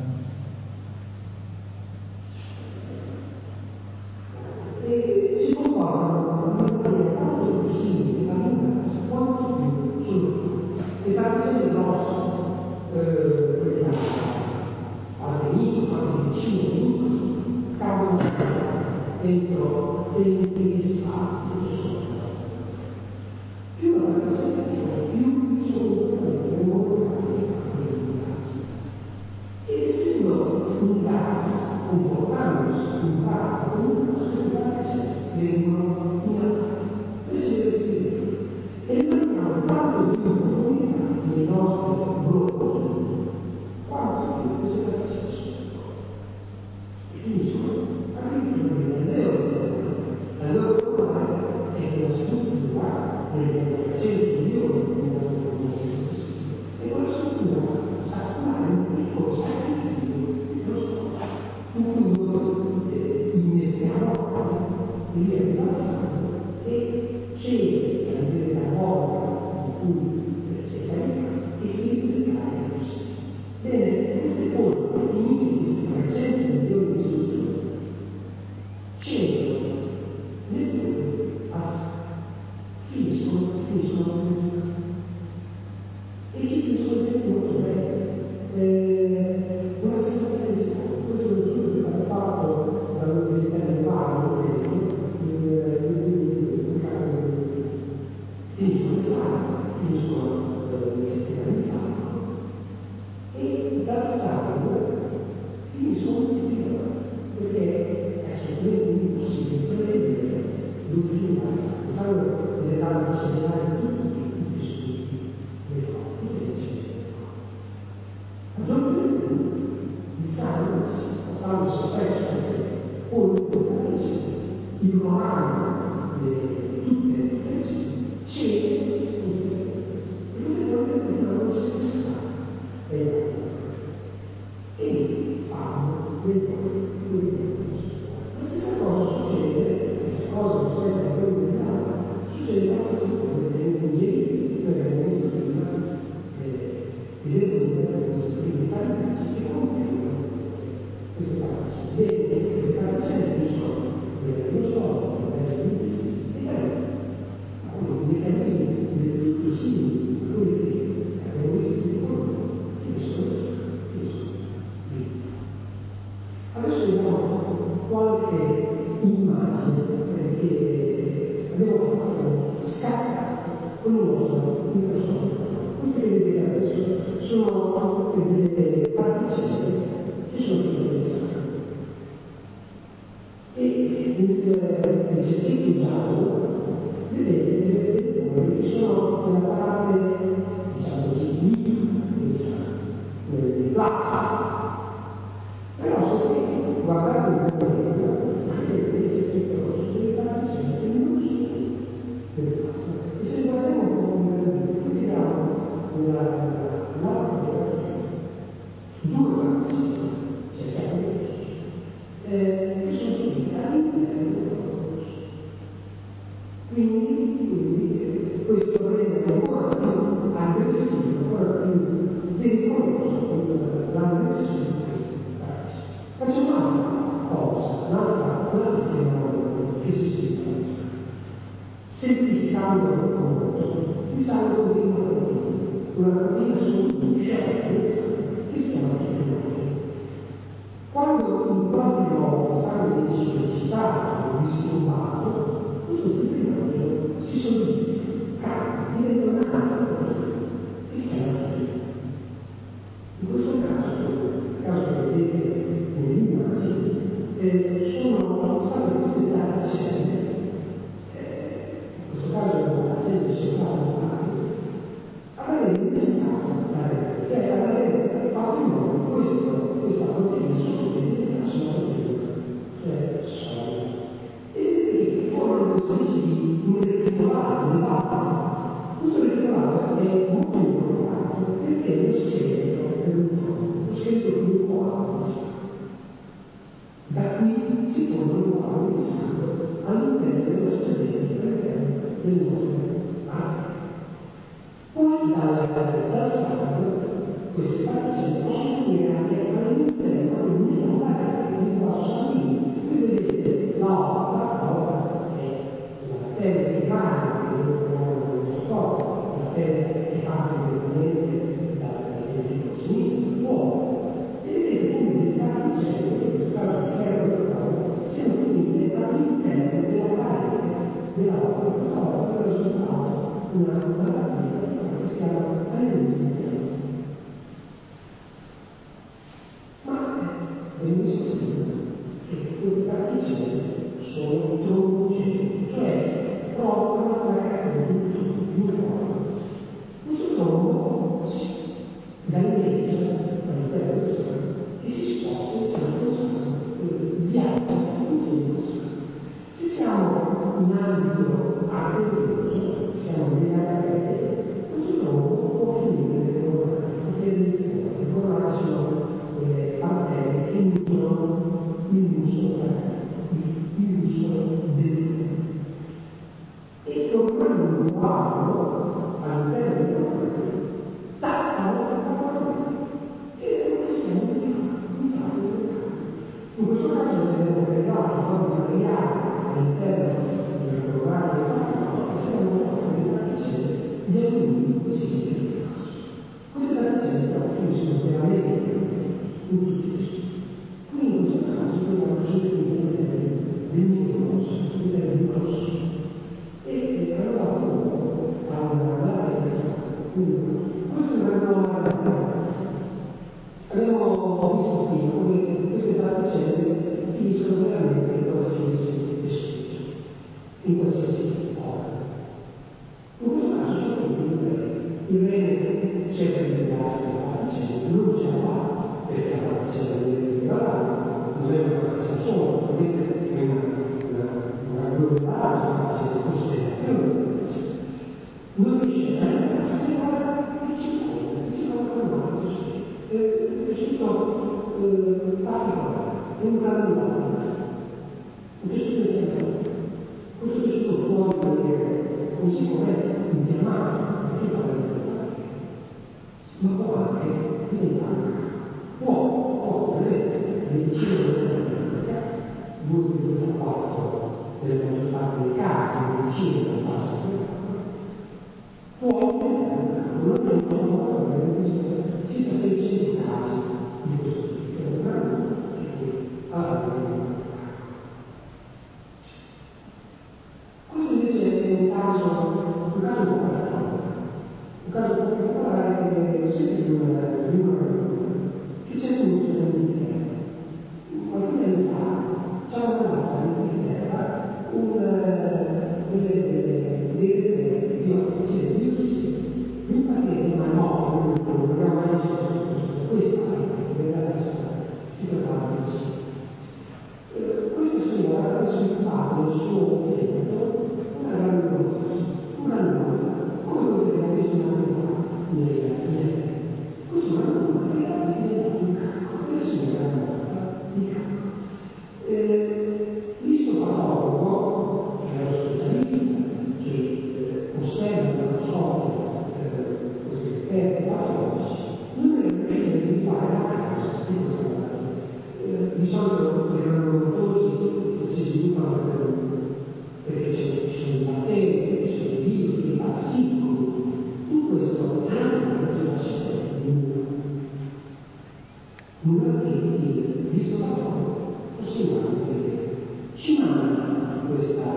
E si comportano in una maniera tanto più simile all'inverso quanto più sono le particelle grosse, quelle alle micro, alle vicine micro, cadono dentro degli spazi che sono più la particella più sono veramente molto grandi e essendo un gas comportandosi un gas un vengono in alto. E noi abbiamo tanto più opportunità nei nostri gruppi quanto più queste persone e finiscono addirittura nel loro la loro problema è che la struttura delle cento milioni di nostri problemi e quella struttura sa fare un piccolo sacrificio dello sport in cui noi immettiamo di rilassare e scende a vedere la volta in cui si carica e si riplicare così. Bene, queste cose finite di trecento milioni di strutture scendono nel tubo a finiscono, finiscono a pensare e ci finiscono dentro molto bene. Eh, una sensazione di stato, questo è uno studio che è stato fatto dall'Università di Bari, finiscono l'esame, finiscono il sistema di farmaco e dal sangue finiscono tutti i giorni perché è assolutamente impossibile prevedere l'utilizzo del sangue deve dare la possibilità di tutti i tessuti del corpo, tutte le cellule del corpo. A giorno di più il sangue si fa spesso poi conoscono in persona. Quello che vedete adesso sono delle particelle che sono interessanti. E nel cerchio giallo vedete che sono nella parte, diciamo così, minima del plasma. Però se guardate un po' vedete che sono delle particelle che non sono del plasma. E se guardiamo un po' come vediamo nella due particelle, cerchiamo eh, che sono finite all'interno del corpo. Quindi, quindi questo rende molto aggressivo, ancora più pericoloso l'aggressione di questi pratici. Facciamo un'altra cosa, un'altra, un'altra fenomeno che si sviluppa. Semplificando molto, pensando di una proteina, una proteina su scienza che si chiama fibrosi. Quando in qualche modo sangue viene sollecitato o disturbato, questo fibroso si solidifica, cambia, diventa un'altra proteina che si chiama fibrosi. In questo caso, nel caso che vedete nelle immagini, eh, sono state presentate cellule. In questo caso la gente si è fatta un paio, avere innestato la rete, cioè avere fatto in modo questo, questa proteina sottolineata sulla proteina, cioè solida. E vedete che formano delle specie di un reticolare, un vacuo. Questo reticolare è molto importante perché è lo scheletro dell'uomo, lo scheletro più buono del sangue. Da qui si formano un quadro di sangue all'interno dello scheletro del nostro arte. Poi dal, dal sangue queste particelle possono venire anche all'interno della rete di vaso sanguigno. Qui vedete l'aorta, l'aorta è l'arteria che parte del nostro corpo, l'arteria che parte direttamente dal ventricolo sinistro fuori. E vedete come le particelle, in questo caso il ferro del corpo, siano finite all'interno della parete della opera. Questa opera è risultato una malattia che si chiama anemismo pienoso. Ma è benissimo che queste particelle sono trombocenti, cioè provocano la creazione di un trombo. Questo trombo si galleggia all'interno del sangue e si sposta in sangue il sangue, viaggia insieme al sangue. Se siamo in ambito arterioso, siamo legati a rete, questo trombo può finire nelle coronari, le coronari sono le arterie che nutrono il muscolo, il muscolo del cuore. E tornando un quadro all'interno del cuore, taccano la coronari e non siamo unitati del cuore. In questo caso abbiamo creato un materiale all'interno della coronare del fatto che siamo molto di particelle di alluminio che si mette in gas. Queste particelle però funzionano veramente in tutti i siti. Quindi in questo caso dobbiamo sostituire del microsso, del grosso. E allora appunto a una data di sangue. Quindi questo è una nuova realtà. Abbiamo visto prima come queste particelle finiscono veramente in qualsiasi tessuto, in qualsiasi organo. In questo caso sono tutti i reni. Il rene cerca di legarsi alla particella, non ce la fa perché la particella deve liberare, non è una particella sola, ovviamente è una, una, una globale particella, una costellazione di particelle. Non riesce a legarsi e guarda il circolo, il circolo normale, il tessuto particolare, un granulare. Un tessuto infiammato. Questo tessuto può rimanere così com'è infiammato, perché fa l'infiammazione, ma può anche diventare, può, può avere medicina dell'elettronica, due virgola quattro delle maggior parte dei casi, medicina non passa può diventare non è un modo di circa seicento casi di questo tipo, è un grande che ha questo invece è un caso, un caso un po' particolare.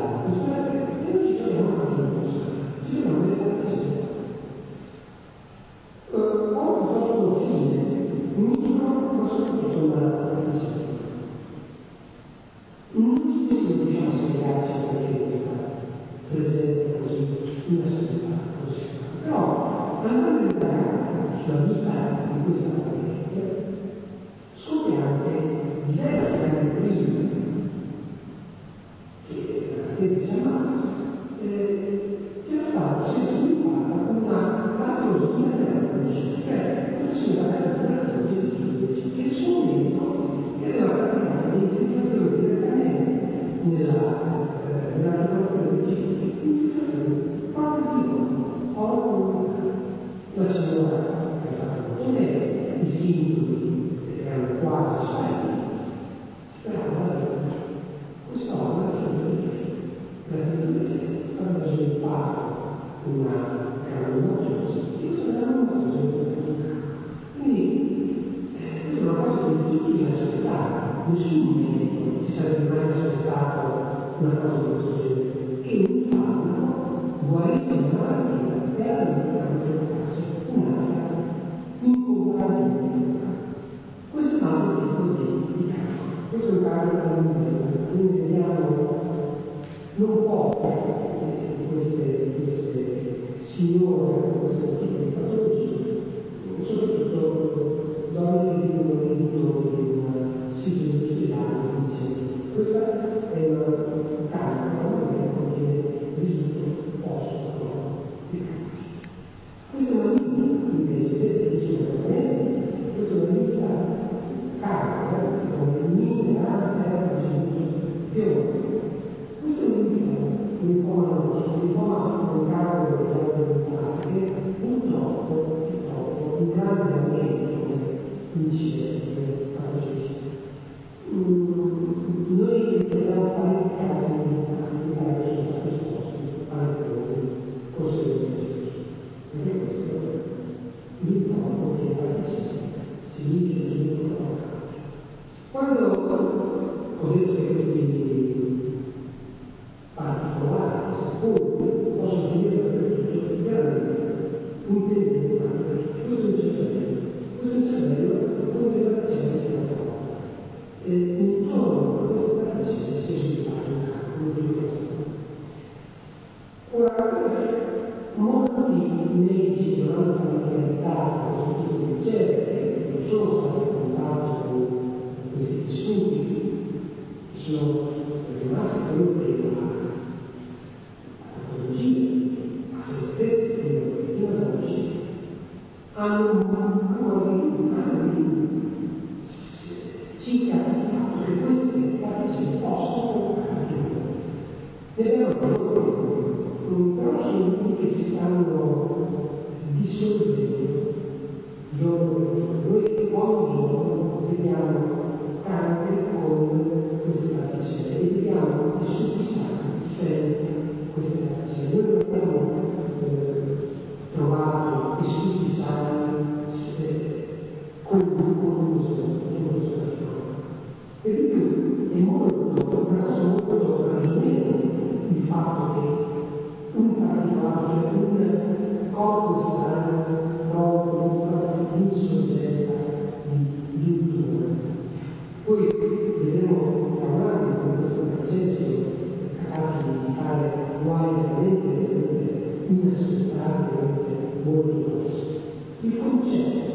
società, questo è e noi ci troviamo anche in questo, ci troviamo nelle partite. Oggi posso fine, un micro, ma soprattutto una partita. Non stessi riusciamo a spiegarci perché questa presenza così in una società così. Però, andando a indagare sulla vita di questa partita, scopre anche diverse caratteristiche che la Chiesa di Marx c'era stata sempre sviluppata una patologia della conoscenza, cioè una simile della Gesù, che in suo momento era praticata l'infiltrazione direttamente nella nella formazione di Gesù, l'infiltrazione proprio o la signora che è stata molto bene, i singoli erano quasi sbagliati, sperava questa opera aveva sviluppato una calorosa e questa era una cosa importante. Quindi eh, questa è una cosa che tutti la aspettavano, in nessun momento si sarebbe mai aspettato una cosa di questo genere, che un farmaco guarisse una malattia e allora provocasse un'altra incomparabile. Questo è un altro tipo di, di caso. Questo è un caso che quindi vediamo non poco di queste, queste signore, questo tipo di patologie, soprattutto donne che vivono all'interno di un sito industriale, quindi questa è una carica che contiene risultati post-crono di carica. Questa è una vita invece decisamente, questa è una vita carica, come migliora era risultato più. Questo è un vita un po' un po' un caso che purtroppo, purtroppo, un grande aumento incide sulle patologie. Noi ricordiamo parecchi casi di casi che sono stati esposti alle cose, forse perché questo è l'importo che si dice sull'importo. Quando ho detto che questi particolari, sapori, possono finire dappertutto, veramente un intendente, questo è il cervello, questo è il cervello contiene la paziente che la porta. E intorno a questa paziente si è sviluppato un campo di questo. Ora, molti medici che non hanno familiarità con questo tipo di ricerche, non sono stati in contatto con questi studi, sono rimasti comunque a patologie, a sentire, quindi a voce, hanno ancora di circa il fatto che queste patologie possono provocare tumore. Ne abbiamo però sono quelli che si stanno dissolvendo giorno per giorno. Noi ogni giorno vediamo tante con queste patologie e vediamo che tutti sanno sempre queste patologie. Noi non abbiamo eh, trovato istituti sani eh, con l'uso e di più è molto, una cosa molto ragionevole il fatto che un particolare, cioè un corpo strano proprio in soggetto di un tumore. Poi vedremo parlare con questo processo capace di fare guai veramente inaspettati, molto grossi. Il concetto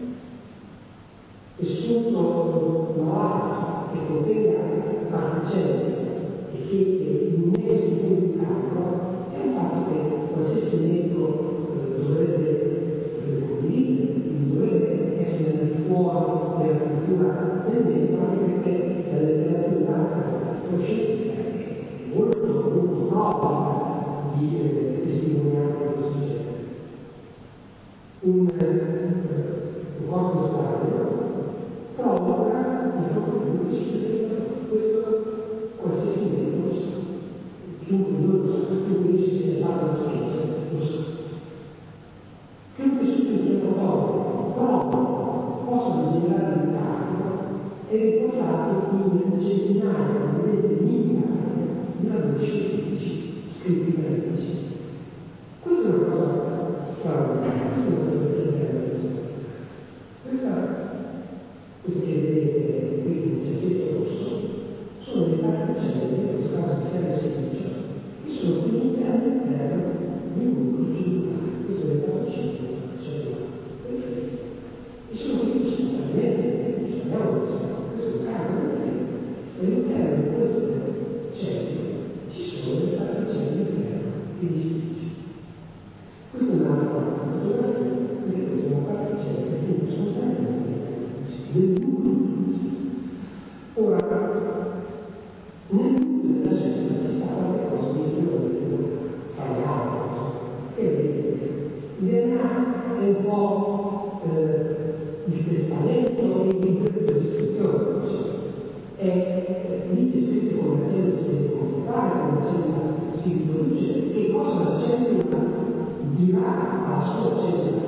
è sotto l'alto che contenga particelle e che innesti un campo è un fatto che qualsiasi medico eh, dovrebbe condividere, dovrebbe essere fuori della cultura del medico, anche perché la letteratura scientifica è molto, molto propria di eh, testimoniare questo genere. Un, eh, un corpo strano provoca il corpo di questo qualsiasi medico lo sa. Chiunque noi lo sa, chiunque ci sia fatto la scienza lo sa. Chiunque studia il suo corpo provoca, possa generare un carico è riportato in centinaia, veramente migliaia di lavori scientifici, scritti medici. Questa è una cosa straordinaria, questa è una cosa che interessa. Questa, questo che vedete qui in cerchietto rosso, sono le particelle, in questo caso di ferro e silicio, che sono finite all'interno di un nucleo cellulare. Questo è le particelle cellulari, perfetto. E sono finite spontaneamente, diciamo questo, questo è un caso perfetto. E all'interno di queste cellule ci sono le particelle di ferro e di silicio. Questa è un'altra fotografia, perché questa è una particella che finite spontaneamente del nucleo. Ora, nel nucleo della cellula ci sta qualche cosa di estremamente tagliato, che il D N A è un po' eh, il testamento e l'intervento di istruzione. E dice scritto come la cellula si deve comportare, come la cellula si riproduce, che cosa la cellula dirà alla sua cellula.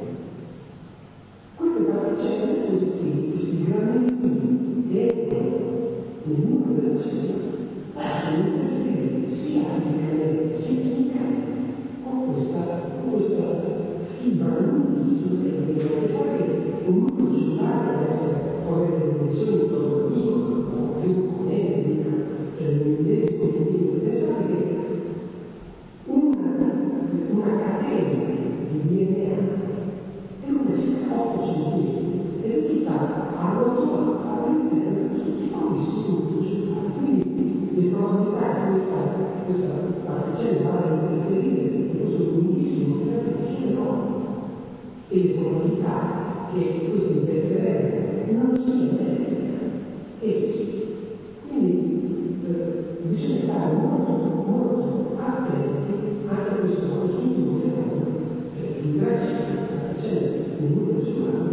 Queste particelle, questi, questi granellini che entrano nel nucleo della cellula, possono interferire sia fisicamente sia chimicamente con questa, con questa fibra lunghissima che pensare che un nucleo cellulare deve essere può avere delle dimensioni microscopiche, più componenti, cioè millesimo di pensare che una, una catena di D N A è una circa otto centimetri ed è tutta arrotolata all'interno di tutti i piccolissimi nuclei cellulari. Quindi le probabilità che questa, questa particella vada a interferire in questo lunghissimo filamento sono enormi e le probabilità che questa interferenza non sia benefica esiste. Quindi eh, bisogna stare molto, molto attenti anche a questo, a questo ultimo fenomeno, cioè l'ingresso di questa particella nel nucleo cellulare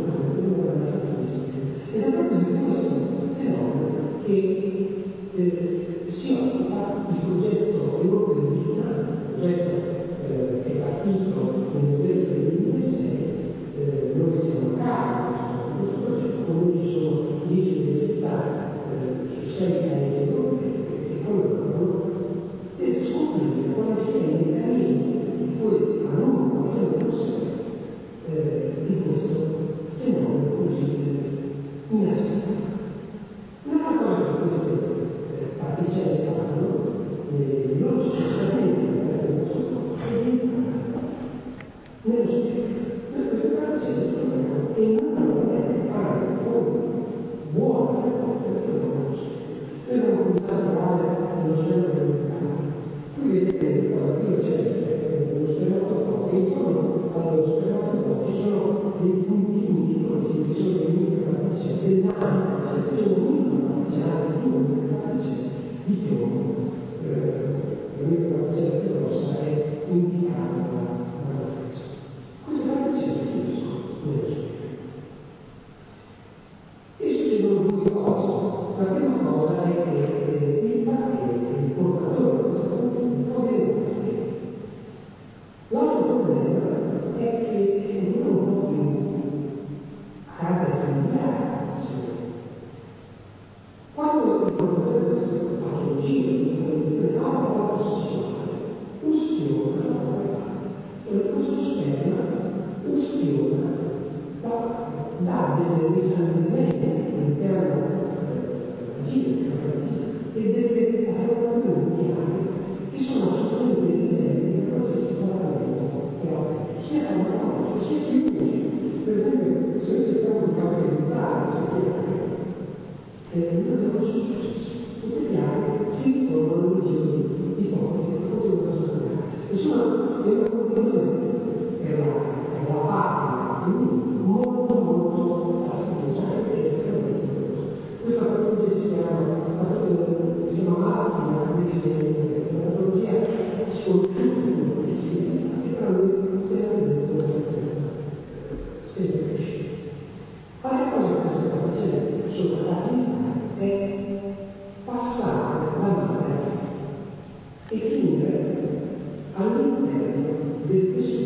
ed è proprio di questo fenomeno che eh, si occupa il progetto Europa Industriale, un progetto eh, che è partito nel novembre del duemilasei. Eh, noi siamo a capo in questo progetto, con noi ci sono dieci università eh, su sei paesi europei che collaborano per scoprire quali siano i meccanismi di cui a lungo siamo possibili eh, di questo fenomeno così inaspettato. Un'altra cosa che queste eh, particelle fanno, eh, il loro spostamento nel nostro corpo è di entrare nello specchio. Queste particelle tornano e non hanno fare con buona frequenza nello specchio. Noi abbiamo cominciato a lavorare nello schermo del mercato. Qui vedete cosa qui c'è nello spermatoscopio e intorno allo spermatoscopio ci sono dei puntini piccoli, che sono dei microparticelle, dei nanoparticelle, che sono microparticelle, anche due microparticelle di piombo. La microparticella più grossa è indicata dalla freccia. Queste particelle finiscono nello specchio. E succedono due cose. La prima cosa è che il paziente, il portatore di questa condizione, può avere una scheda. L'altro problema è che non è un po' più a carattere familiare. Quando il portatore di questa patologia, di questa condizione, ha un rapporto sessuale, ustiona la propria parte. Questo sperma ustiona, dà delle risalenti all'interno e delle arrogamenti che sono assolutamente evidenti per qualsiasi comportamento che ha, sia farmacologico sia chimico. Per esempio, se noi cerchiamo di calcolare eh, noi abbiamo successo, queste piante si ritornano in giro di ipotesi che potevano essere. Insomma, è una condizione per la, per la parte molto molto fastidiosa e estremamente dolorosa. Questa patologia si chiama si chiama malattia del seno, una patologia sconosciuta che si che però noi stiamo vedendo sempre crescere. Altra cosa che queste particelle sono capaci di fare è passare la vita e finire all'interno del tessuto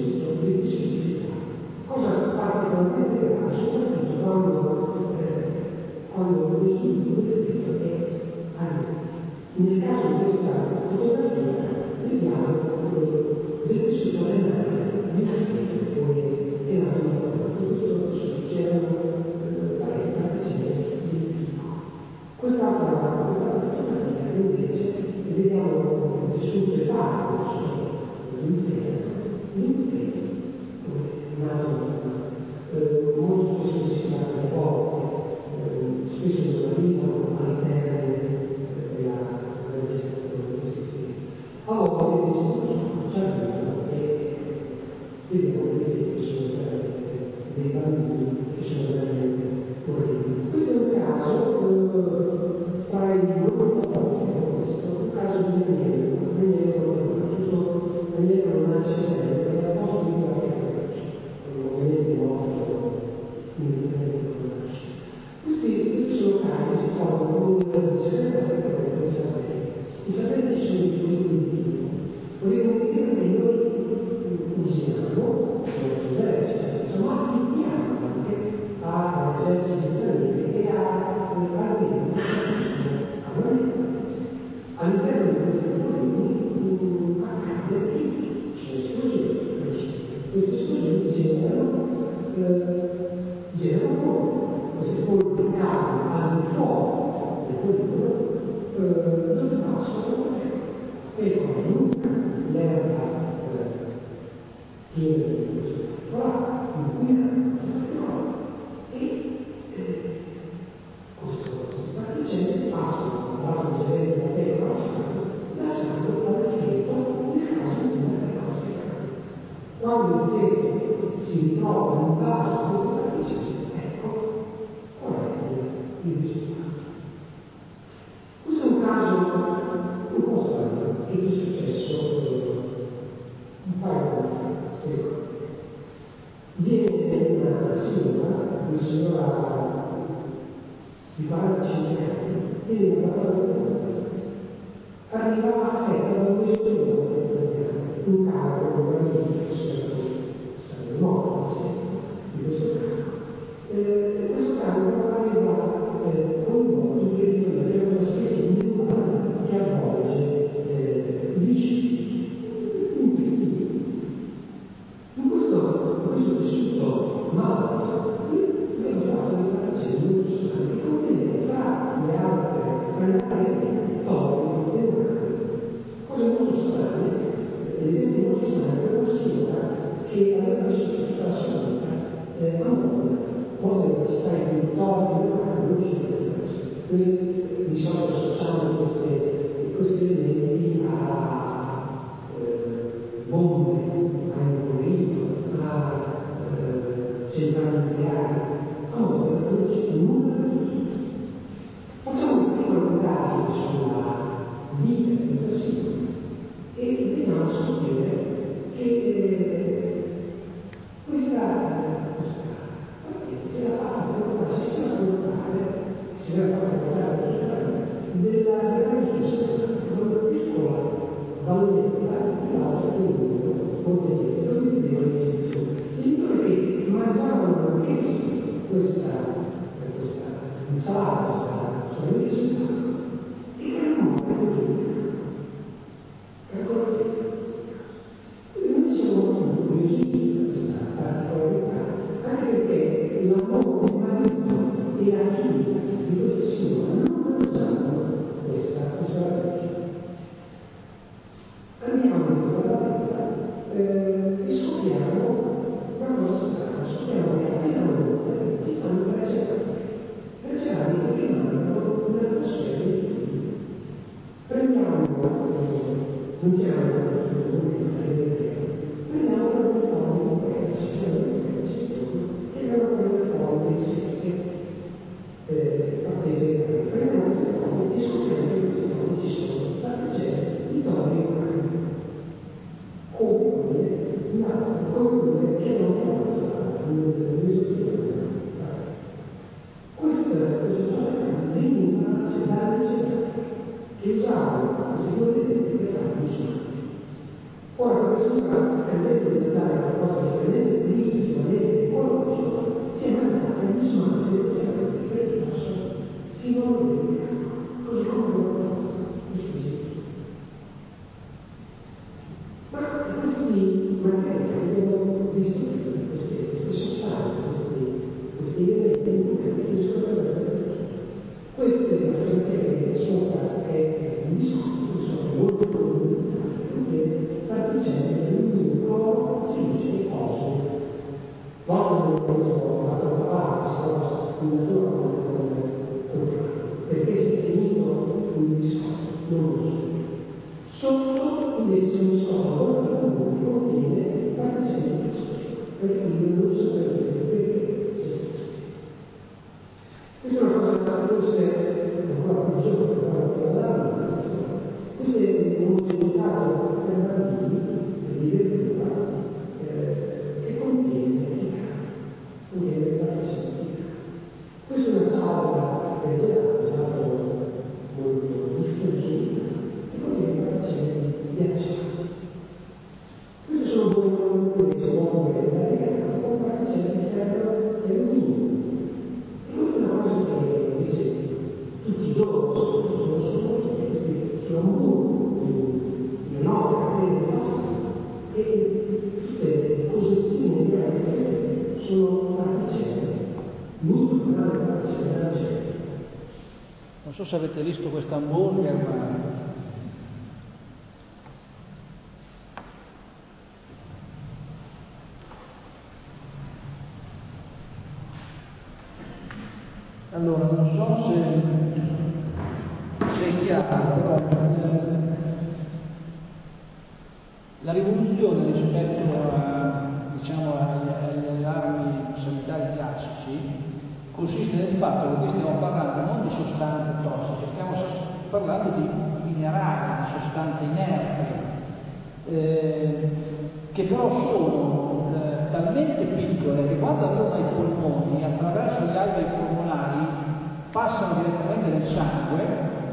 vedremo che sono veramente dei bambini che sono veramente orribili. Questo è un caso eh, tra i loro questo, un caso di Daniele, Daniele tutto Daniele non nasce bene, era posto di qualche cosa, ovviamente morto, immediatamente non nasce. Questi sono casi che si trovano con il segreto per pensare. Isabella ci sono i figli di Dio. Volevo dire che noi usiamo l'esercito, siamo applichiamo anche all'esercito stranieri e a almeno a noi. All'interno di questi problemi accade che ci sono esclusioni. Queste esclusioni generano generano queste politiche al di fuori del curriculum non passano e poi nunca l'era piena di questo particolare, inquinante, e questo particelle passano dalla genere della terra passata, lasciando all'effetto nel caso di una cosa. Quando il tempo si ritrova in base a questo particelle, ecco qual è il risultato. Questo è un caso un po' strano che è successo un paio di secoli. Viene una signora, una signora di quarantacinque anni, viene una quarantacinque arriva affetta da un gestore un carro, un bambino, sarebbe morto di questo carro. Eh, questo carro aveva eh, coinvolto il periodo che era una specie di umana che avvolge eh, lisci in questi. In questo, questo tessuto malato, abbiamo trovato una relazione molto strana che conteneva tra le altre granate tori e umane. Cose molto strane, esempi molto strani per una signora che aveva vissuto tutta la sua vita eh, a Modena. Modena è città in cui tori e umane non ci sono. Noi di solito associamo queste, questi elementi a eh, bombe, a impoverito, a eh, centrali nucleari. A Modena non c'è nulla di questo. Facciamo un piccolo indagine sulla vita di questa signora e veniamo a scoprire che eh, questa, questa partenza era fatta per una sezione culturale, si era fatta culturale della religione, una piccola valletta di l'altro mondo borghese, dove vivevano i genitori. I genitori che mangiavano anch'essi questa, questa insalata, questa università, e che erano molto così. Ecco, noi siamo molto curiosi da questa particolarità, anche perché il lavoro del marito e la figlia di questa signora non usavano questa legge. Andiamo in questa lettera eh, e scopriamo una cosa strana, scopriamo che appena loro si stanno tracciando, tracciando che rimangono nell'atmosfera di tutti. Prendiamo non chiamo prendiamo le forme complesse, che erano quelle forme secche, attese da prendiamo queste forme e scopriamo che queste forme ci sono, perché c'è i tori umani, come quelle che non portano nell'esoteria. Questo risultato veniva dalla città che usavano questi due elementi per fare misure. Ora, questo credendo di andare a qualcosa di estremamente pulito, estremamente ecologico, si è mangiata e misurato e si è preso fino a un così come loro dispositivi. Ma questi materiali che abbiamo visto, queste, queste sostanze, questi, questi elementi che finiscono per avere queste materie sono che in discorso sono molto comunicate perché participano di un gruppo si dice osmo. Quando ho fatto parte di natura perché si è finito un discorso, non lo so. Sotto invece un discorso molto comune contiene partecipanti. e quindi non sapere perché si esiste. Questa è una cosa che forse ancora più giovane, ancora più avanti, questo è un movimentato tentativo di lettura eh, che contiene i cani, contiene la scientifica. Questa è una sala che è molto diffusa e contiene la scientifica di acciaio. Questi sono due motori che sono italiani con praticamente di ferro e alluminio. E questa è una cosa che dice tutti loro sono sono molti le note catene di pasta e tutte le cosettine di arte sono particelle, molto grandi particelle della gente. Non so se avete visto questo hamburger, ma allora non so se, se è chiaro, però eh, la rivoluzione rispetto a, diciamo, agli, agli armi sanitari classici consiste nel fatto che qui stiamo parlando non di sostanze tossiche, stiamo parlando di minerali, di sostanze inerti, eh, che però sono eh, talmente piccole che quando arrivano ai polmoni, attraverso gli alvei polmonari, passano direttamente nel sangue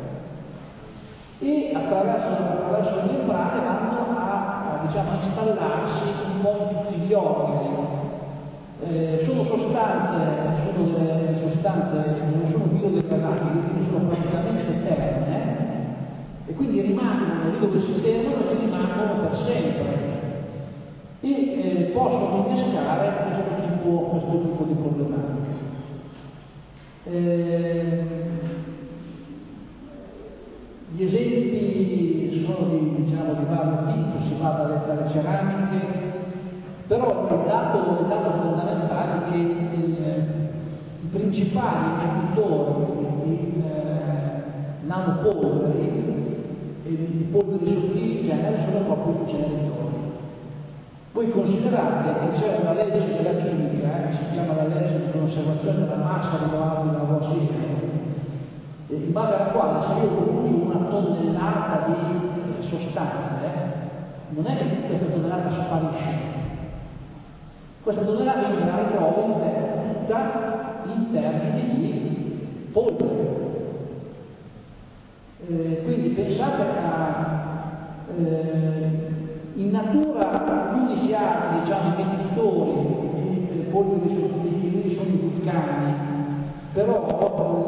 e attraverso, attraverso le membrane vanno a, a diciamo, installarsi un po' in tutti gli organi. Eh, sono sostanze, sono delle sostanze che non sono biodegradabili, quindi sono praticamente eterne e quindi rimangono lì dove si fermano e rimangono per sempre e eh, possono innescare questo tipo, questo tipo di problematiche. Eh, gli esempi sono di, diciamo, di vario tipo, si va dalle, dalle ceramiche, però il dato, il dato fondamentale è che il, i principali emissitori di eh, nanopolveri e di polveri sottili in genere sono proprio gli inceneritori. Voi considerate che c'è una legge della chimica eh, che si chiama la legge di conservazione della massa rinnovabile dell'ossigeno, in base alla quale se io produco una tonnellata di sostanze, eh, non è che questa tonnellata sparisce. Questa tonnellata io me la ritrovo in te, tutta in termini di polvere. Eh, quindi pensate a eh, in natura gli unici altri, diciamo, emettitori di polveri sottili sono i vulcani, però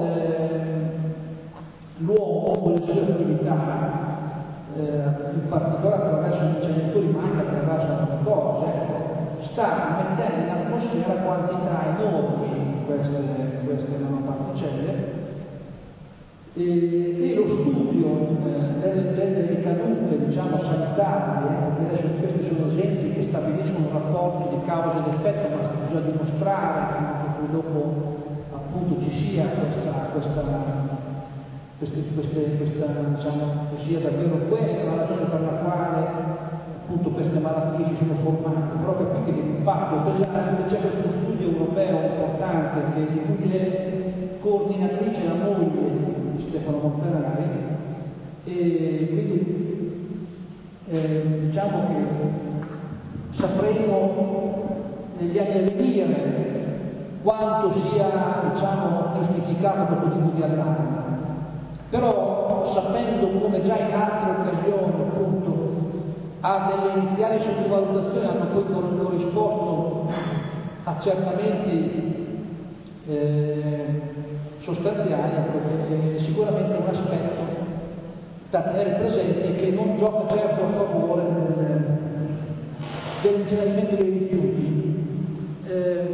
l'uomo con le sue attività, eh, in particolare attraverso gli inceneritori, ma anche attraverso altre cose, sta mettendo in atmosfera quantità enormi di queste, queste nanoparticelle e, e lo studio eh, delle, delle ricadute, diciamo, sanitarie, perché adesso questi sono esempi che stabiliscono un rapporto di causa ed effetto, ma bisogna dimostrare che poi dopo appunto ci sia questa, questa, queste, queste, questa, diciamo, sia davvero questa la ragione per la quale appunto queste malattie si sono formate, però capite che l'impatto pesante, c'è questo studio europeo importante che, di cui è coordinatrice la moglie di Stefano Montanari, e quindi eh, diciamo che sapremo negli anni a venire quanto sia, diciamo, giustificato questo tipo di allarme, però sapendo come già in altre occasioni appunto a delle iniziali sottovalutazioni hanno poi corrisposto accertamenti eh, sostanziali, è sicuramente un aspetto da tenere presente che non gioca certo a favore del, dell'incenerimento dei rifiuti. Eh,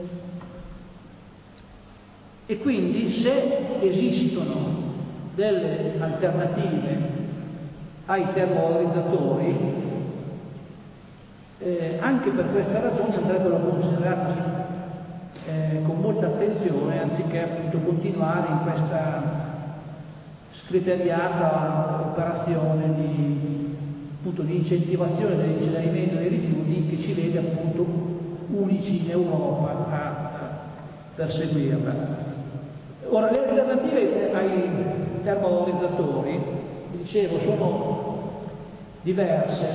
e quindi se esistono delle alternative ai termovalorizzatori, eh, anche per questa ragione andrebbero considerate eh, con molta attenzione, anziché appunto continuare in questa scriteriata operazione di, appunto, di incentivazione dell'incenerimento dei rifiuti che ci vede appunto perseguirla. Ora, le alternative ai termovalorizzatori, dicevo, sono diverse.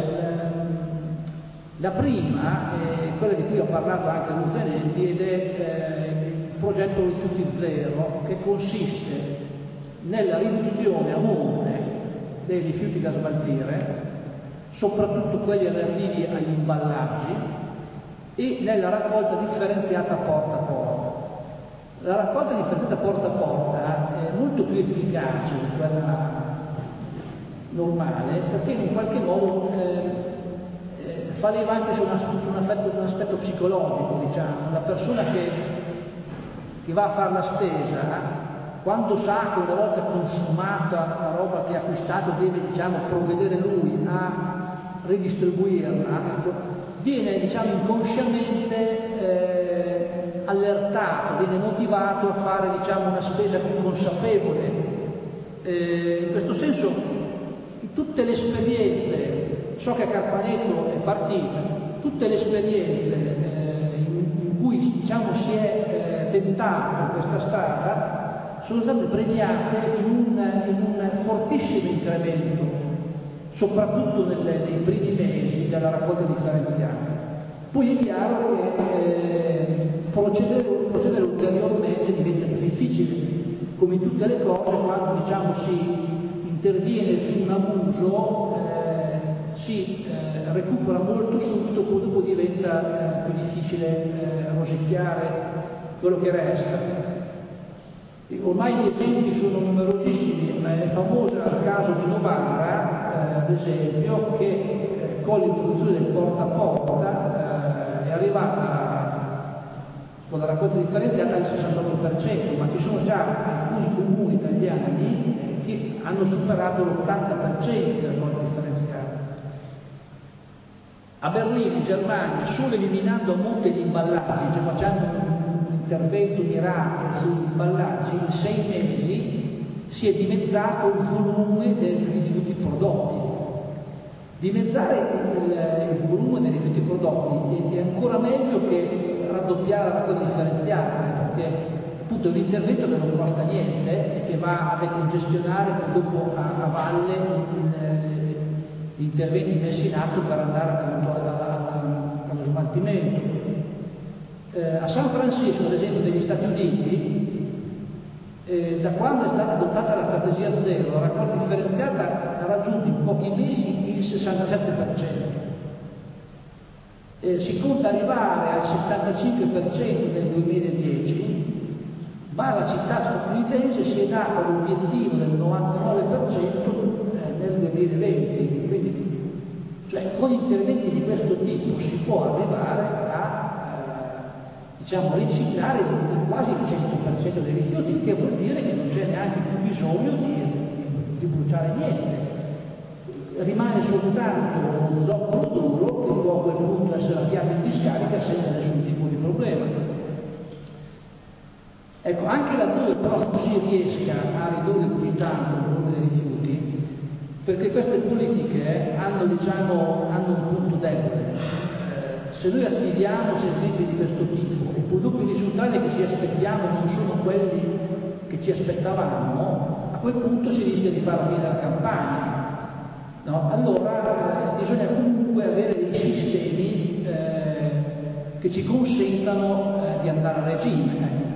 La prima è quella di cui ho parlato anche a Luzanetti ed è eh, il progetto Rifiuti Zero, che consiste nella riduzione a monte dei rifiuti da smaltire, soprattutto quelli relativi agli imballaggi, e nella raccolta differenziata porta a porta. La raccolta differenziata porta a porta è molto più efficace di quella normale, perché in qualche modo eh, fa leva anche su, una, su un, aspetto, un aspetto psicologico, diciamo. La persona che, che va a fare la spesa, quando sa che una volta consumata la roba che ha acquistato deve, diciamo, provvedere lui a ridistribuirla, viene, diciamo, inconsciamente eh, allertato, viene motivato a fare, diciamo, una spesa più consapevole. Eh, in questo senso, tutte le esperienze, so che a Carpaneto è partita, tutte le esperienze eh, in, in cui, diciamo, si è eh, tentato questa strada sono state premiate in un, in un fortissimo incremento, soprattutto nelle, nei primi mesi della raccolta differenziata. Poi è chiaro che eh, procedere, procedere ulteriormente diventa più difficile, come in tutte le cose, quando, diciamo, si interviene su un abuso, eh, si eh, recupera molto subito, poi dopo diventa eh, più difficile eh, rosicchiare quello che resta. Ormai gli esempi sono numerosissimi, ma è famoso il caso di Novara, eh, ad esempio, che eh, con l'introduzione del porta a porta eh, è arrivata con la raccolta differenziata al sessantotto per cento, ma ci sono già alcuni comuni italiani che hanno superato l'ottanta per cento della raccolta differenziata. A Berlino, in Germania, solo eliminando a monte gli imballaggi, cioè facendo intervento mirato sugli imballaggi, in sei mesi si è dimezzato il volume dei rifiuti prodotti. Dimezzare il, il volume dei rifiuti prodotti è ancora meglio che raddoppiare la raccolta differenziata, perché appunto è un intervento che non costa niente e che va a decongestionare poi dopo a, a valle gli interventi messi in atto per andare appunto allo smaltimento. Eh, a San Francisco, ad esempio, degli Stati Uniti, eh, da quando è stata adottata la strategia zero, la raccolta differenziata ha raggiunto in pochi mesi il sessantasette per cento. Eh, si conta arrivare al settantacinque per cento nel duemiladieci, ma la città statunitense si è data l'obiettivo del novantanove per cento eh, nel duemilaventi. Quindi, cioè, con interventi di questo tipo si può arrivare a diciamo, riciclare quasi il cento per cento dei rifiuti, che vuol dire che non c'è neanche più bisogno di, di, di bruciare niente. Rimane soltanto uno zoccolo duro che può a quel punto essere avviato in discarica senza nessun tipo di problema. Ecco, anche laddove però non si riesca a ridurre più tanto il volume dei rifiuti, perché queste politiche hanno, diciamo, hanno un punto debole. Se noi attiviamo servizi di questo tipo e poi dopo i risultati che ci aspettiamo non sono quelli che ci aspettavamo, a quel punto si rischia di fare la fine della campagna. No? Allora eh, bisogna comunque avere dei sistemi eh, che ci consentano eh, di andare a regime.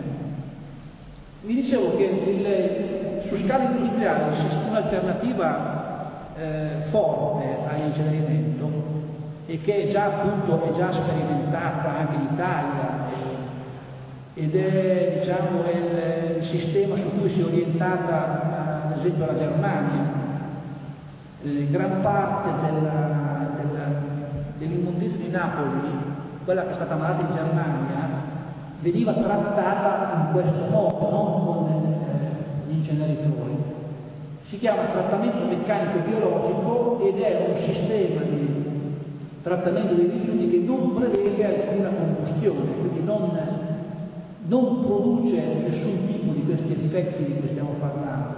Vi dicevo che il, su scala industriale un'alternativa eh, forte all'incenerimento e che è già appunto è già sperimentata anche in Italia ed è, diciamo, il, il sistema su cui si è orientata ad esempio la Germania. Eh, gran parte della, della, dell'immondizia di Napoli, quella che è stata mandata in Germania, veniva trattata in questo modo, non con eh, gli inceneritori. Si chiama trattamento meccanico biologico ed è un sistema di trattamento dei rifiuti che non prevede alcuna combustione, quindi non, non produce nessun tipo di questi effetti di cui stiamo parlando.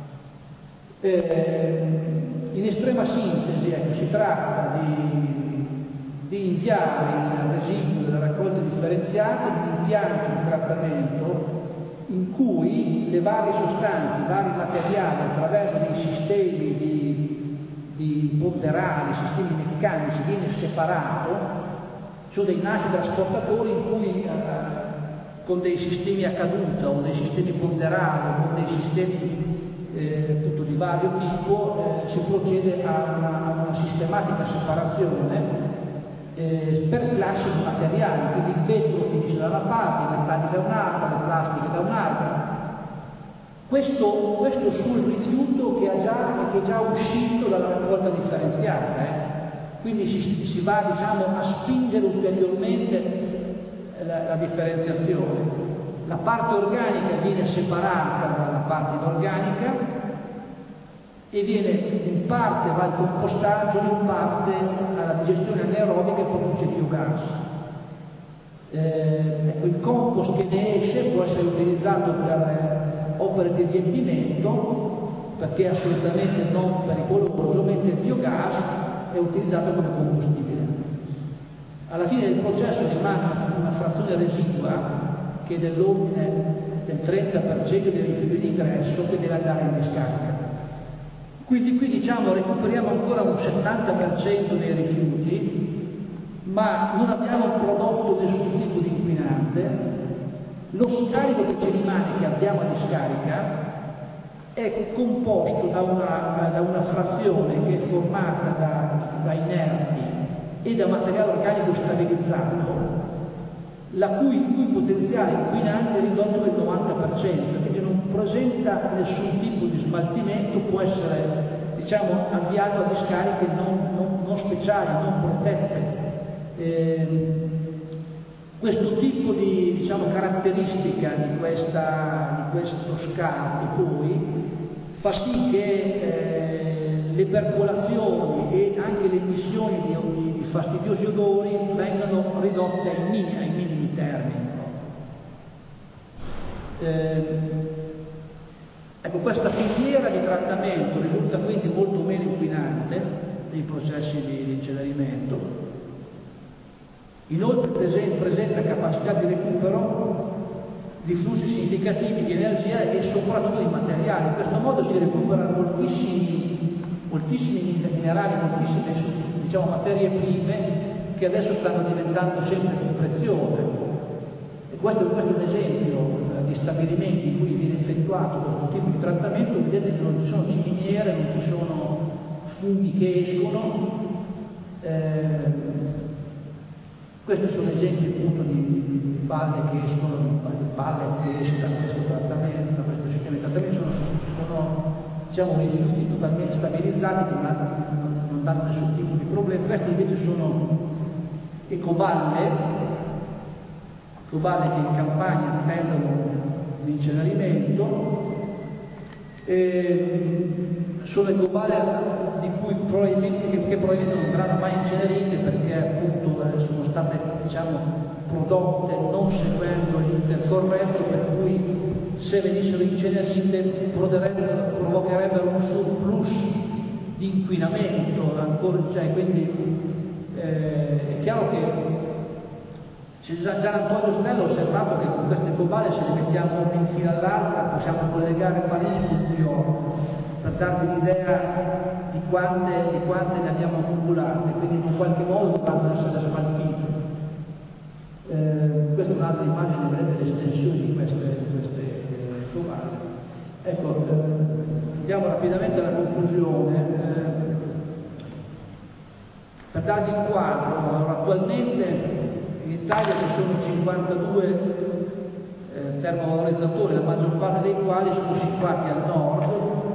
Eh, in estrema sintesi, ecco, si tratta di, di inviare il residuo della raccolta differenziata differenziata di un impianto di trattamento in cui le varie sostanze, i vari materiali, attraverso dei sistemi di, di ponderali, sistemi meccanici, viene separato, sono dei nastri trasportatori in cui eh, con dei sistemi a caduta o dei sistemi ponderali o con dei sistemi eh, appunto di vario tipo eh, si procede a una, a una sistematica separazione Eh, per classi di materiali, quindi il vetro finisce da una parte, i metalli da un'altra, le plastiche da un'altra. Questo, questo sul rifiuto che, ha già, che è già uscito dalla raccolta differenziata, eh. Quindi si, si va diciamo, a spingere ulteriormente la, la differenziazione. La parte organica viene separata dalla parte inorganica e viene in parte va al compostaggio, in parte alla digestione anaerobica e produce biogas. Eh, ecco, il compost che ne esce può essere utilizzato per eh, opere di riempimento perché è assolutamente non pericoloso, mentre il biogas è utilizzato come combustibile. Alla fine del processo rimane una frazione residua che è dell'ordine del trenta per cento dei rifiuti di ingresso che deve andare in discarica. Quindi qui diciamo recuperiamo ancora un settanta per cento dei rifiuti, ma non abbiamo prodotto nessun tipo di inquinante. Lo scarico che ci rimane, che abbiamo a discarica, è composto da una, da una frazione che è formata da, da inerti e da materiale organico stabilizzato, la cui, cui potenziale inquinante è ridotto del novanta per cento, quindi non presenta nessun tipo di smaltimento, può essere diciamo, avviato a discariche non, non, non speciali, non protette. Eh, questo tipo di diciamo, caratteristica di, questa, di questo scarto poi fa sì che eh, le percolazioni e anche le emissioni di, di fastidiosi odori vengano ridotte ai minimi, ai minimi termini. Eh, ecco, questa filiera di trattamento risulta quindi molto meno inquinante dei processi di, di incenerimento. Inoltre presenta capacità di recupero di flussi significativi di energia e soprattutto di materiali. In questo modo si recuperano moltissimi, moltissimi minerali, moltissime diciamo, materie prime che adesso stanno diventando sempre più preziose. E questo, questo è un esempio eh, di stabilimenti in cui viene effettuato questo tipo di trattamento. Vedete che non ci sono ciminiere, non ci sono funghi che escono. Eh, Questi sono esempi appunto di, di, di balle che escono, di balle che escono da questo trattamento, da questo sistema di trattamento, sono, sono diciamo, rifiuti totalmente stabilizzati che non, hanno, non danno nessun tipo di problema. Questi invece sono ecoballe, ecoballe che in campagna attendono l'incenerimento. E sono ecoballe di cui probabilmente, che, che probabilmente non verranno mai incenerite perché appunto eh, sono state diciamo, prodotte non seguendo l'iter corretto, per cui se venissero incenerite provocherebbero un surplus di inquinamento ancora, cioè, quindi eh, è chiaro che Gian Antonio Stella ha osservato che con queste ecoballe se le mettiamo una in fila all'altra possiamo collegare Parigi con New York, per darvi l'idea di quante, di quante ne abbiamo accumulate, quindi in qualche modo dovranno essere smaltite. Eh, questa è un'altra immagine, vedete le estensioni di queste, di queste ecoballe. Ecco, eh, andiamo rapidamente alla conclusione. Eh, per darvi un quadro, allora, attualmente in Italia ci sono cinquantadue eh, termovalorizzatori, la maggior parte dei quali sono situati al nord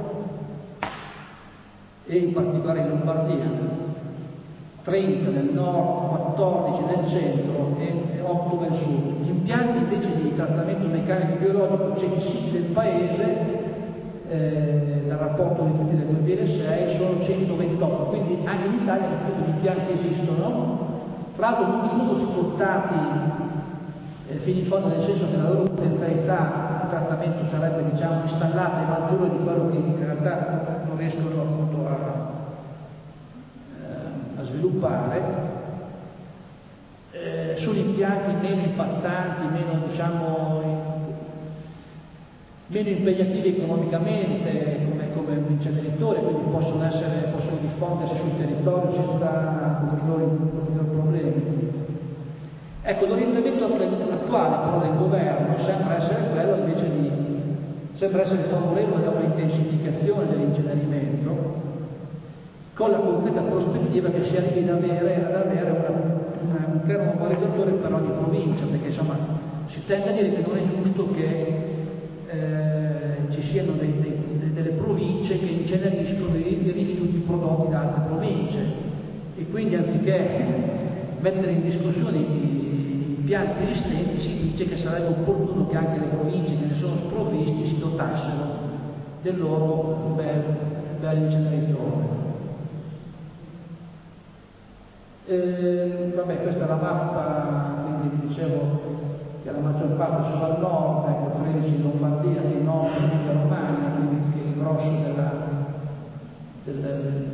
e in particolare in Lombardia, trenta nel nord, quattordici nel centro e otto nel sud. Gli impianti invece di trattamento meccanico biologico censiti del paese eh, dal rapporto rifiuti del duemilasei sono centoventotto, quindi anche in Italia questo tipo di impianti esistono. Tra l'altro non sono sfruttati eh, fino in fondo, nel senso che la loro potenzialità di trattamento sarebbe diciamo, installata maggiore di quello che in realtà non riescono appunto a, eh, a sviluppare. Eh, sono impianti meno impattanti, meno, diciamo, meno impegnativi economicamente come, come inceneritori, quindi possono, essere, possono diffondersi sul territorio senza ulteriori, ulteriori problemi. Ecco, l'orientamento attuale però del governo sembra essere quello invece di sembra essere favorevole a un'intensificazione dell'incenerimento, con la concreta prospettiva che si arrivi ad avere, ad avere una, una, un termovalorizzatore per ogni provincia, perché insomma si tende a dire che non è giusto che eh, ci siano dei, dei, delle province che inceneriscono i, i rifiuti prodotti da altre province, e quindi anziché mettere in discussione i impianti esistenti si dice che sarebbe opportuno che anche le province che ne sono sprovvisti si dotassero del loro bel, bel inceneritore. Eh, vabbè, questa è la mappa, quindi vi dicevo che la maggior parte sono al nord, ecco, tredici in Lombardia, di nord in Emilia Romagna, quindi il grosso della, delle,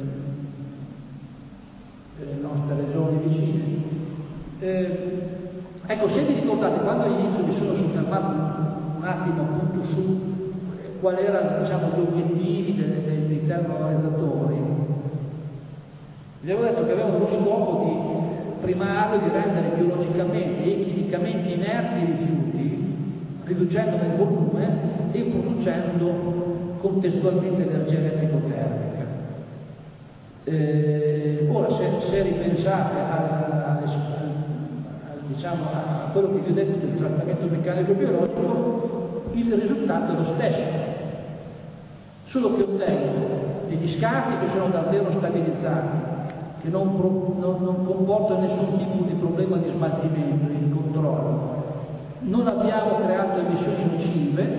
delle nostre regioni vicine. Eh, ecco, se vi ricordate, quando all'inizio mi sono soffermato un, un attimo appunto su quali erano, diciamo, gli obiettivi dei, dei, dei termovalorizzatori, vi avevo detto che avevano lo scopo di primario di rendere biologicamente e chimicamente inerti i rifiuti, riducendone il volume e producendo contestualmente energia elettrico-termica. Eh, ora, se, se ripensate al, al, al, diciamo, a quello che vi ho detto del trattamento meccanico biologico, il risultato è lo stesso, solo che ottengo degli scarti che sono davvero stabilizzati, che non, pro, non, non comportano nessun tipo di problema di smaltimento e di controllo. Non abbiamo creato emissioni nocive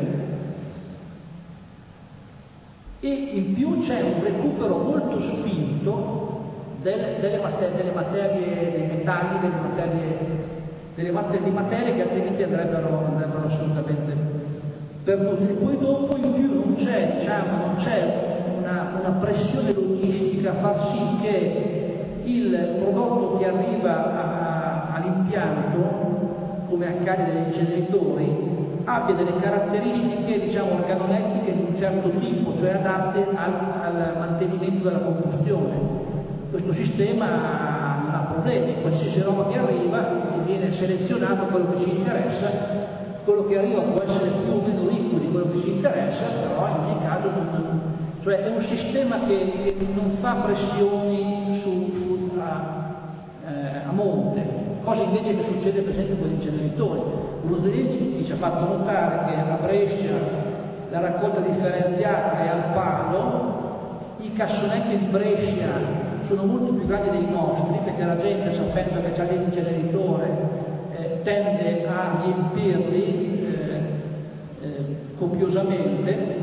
e in più c'è un recupero molto spinto delle, delle, materie, delle materie, dei metalli, delle materie, delle materie, di materie che altrimenti andrebbero, andrebbero assolutamente perdute. Poi dopo in più non c'è, diciamo, non c'è una, una pressione logistica a far sì che il prodotto che arriva all'impianto, come accade negli inceneritori, abbia delle caratteristiche, diciamo, organolettiche di un certo tipo, cioè adatte al, al mantenimento della combustione. Questo sistema non ha problemi, qualsiasi roba che arriva viene selezionato quello che ci interessa, quello che arriva può essere più o meno ricco di quello che ci interessa, però in ogni caso non, cioè è un sistema che, che non fa pressioni su, su, a, eh, a monte, cosa invece che succede per esempio con gli inceneritori. Uno Zelinski ci ha fatto notare che a Brescia la raccolta differenziata è al palo, i cassonetti di Brescia sono molto più grandi dei nostri, perché la gente, sapendo che c'è l'inceneritore, eh, tende a riempirli eh, eh, copiosamente.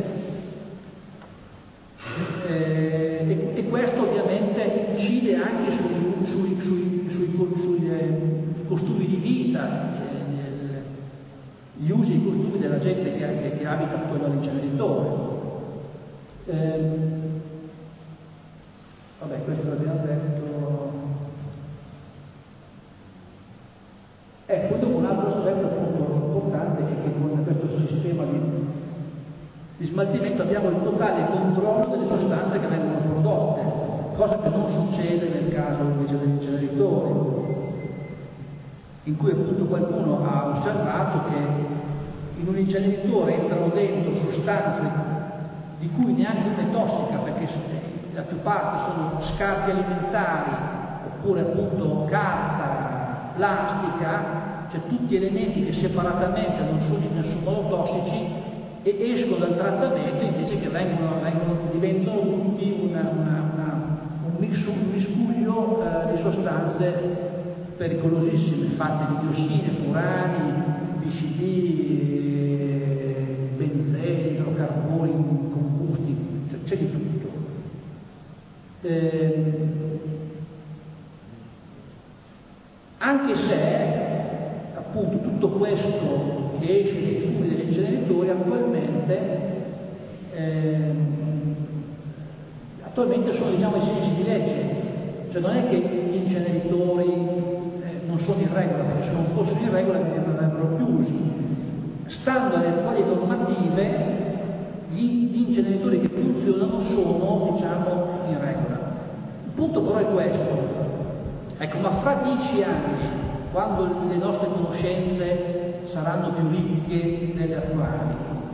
Eh, e, e questo ovviamente incide anche sui, sui, sui, sui, sui eh, costumi di vita, eh, gli usi e i costumi della gente che, che, che abita attorno all'inceneritore. Eh, vabbè, questo l'abbiamo detto. Ecco, dopo un altro aspetto appunto importante è che con questo sistema di di smaltimento abbiamo il totale controllo delle sostanze che vengono prodotte, cosa che non succede nel caso invece degli inceneritori, in cui appunto qualcuno ha osservato che in un inceneritore entrano dentro sostanze di cui neanche una è tossica, perché la più parte sono scarti alimentari oppure appunto carta, plastica, cioè tutti elementi che separatamente non sono in nessun modo tossici e escono dal trattamento invece che vengono, vengono diventano tutti una, una, una, un, mix, un miscuglio eh, di sostanze pericolosissime, fatte di diossine, furani, P C B, benzene, idrocarburi combusti, cioè, c'è di tutto. Eh, anche se appunto tutto questo che esce dai fumi degli inceneritori attualmente eh, attualmente sono, diciamo, ai sensi di legge, cioè non è che gli inceneritori eh, non sono in regola, perché se non fossero in regola mi avrebbero chiusi. Stando alle attuali normative, gli, gli inceneritori che funzionano sono, diciamo, in regola. Il punto però è questo. Ecco, ma fra dieci anni, quando le nostre conoscenze saranno più ricche delle attuali,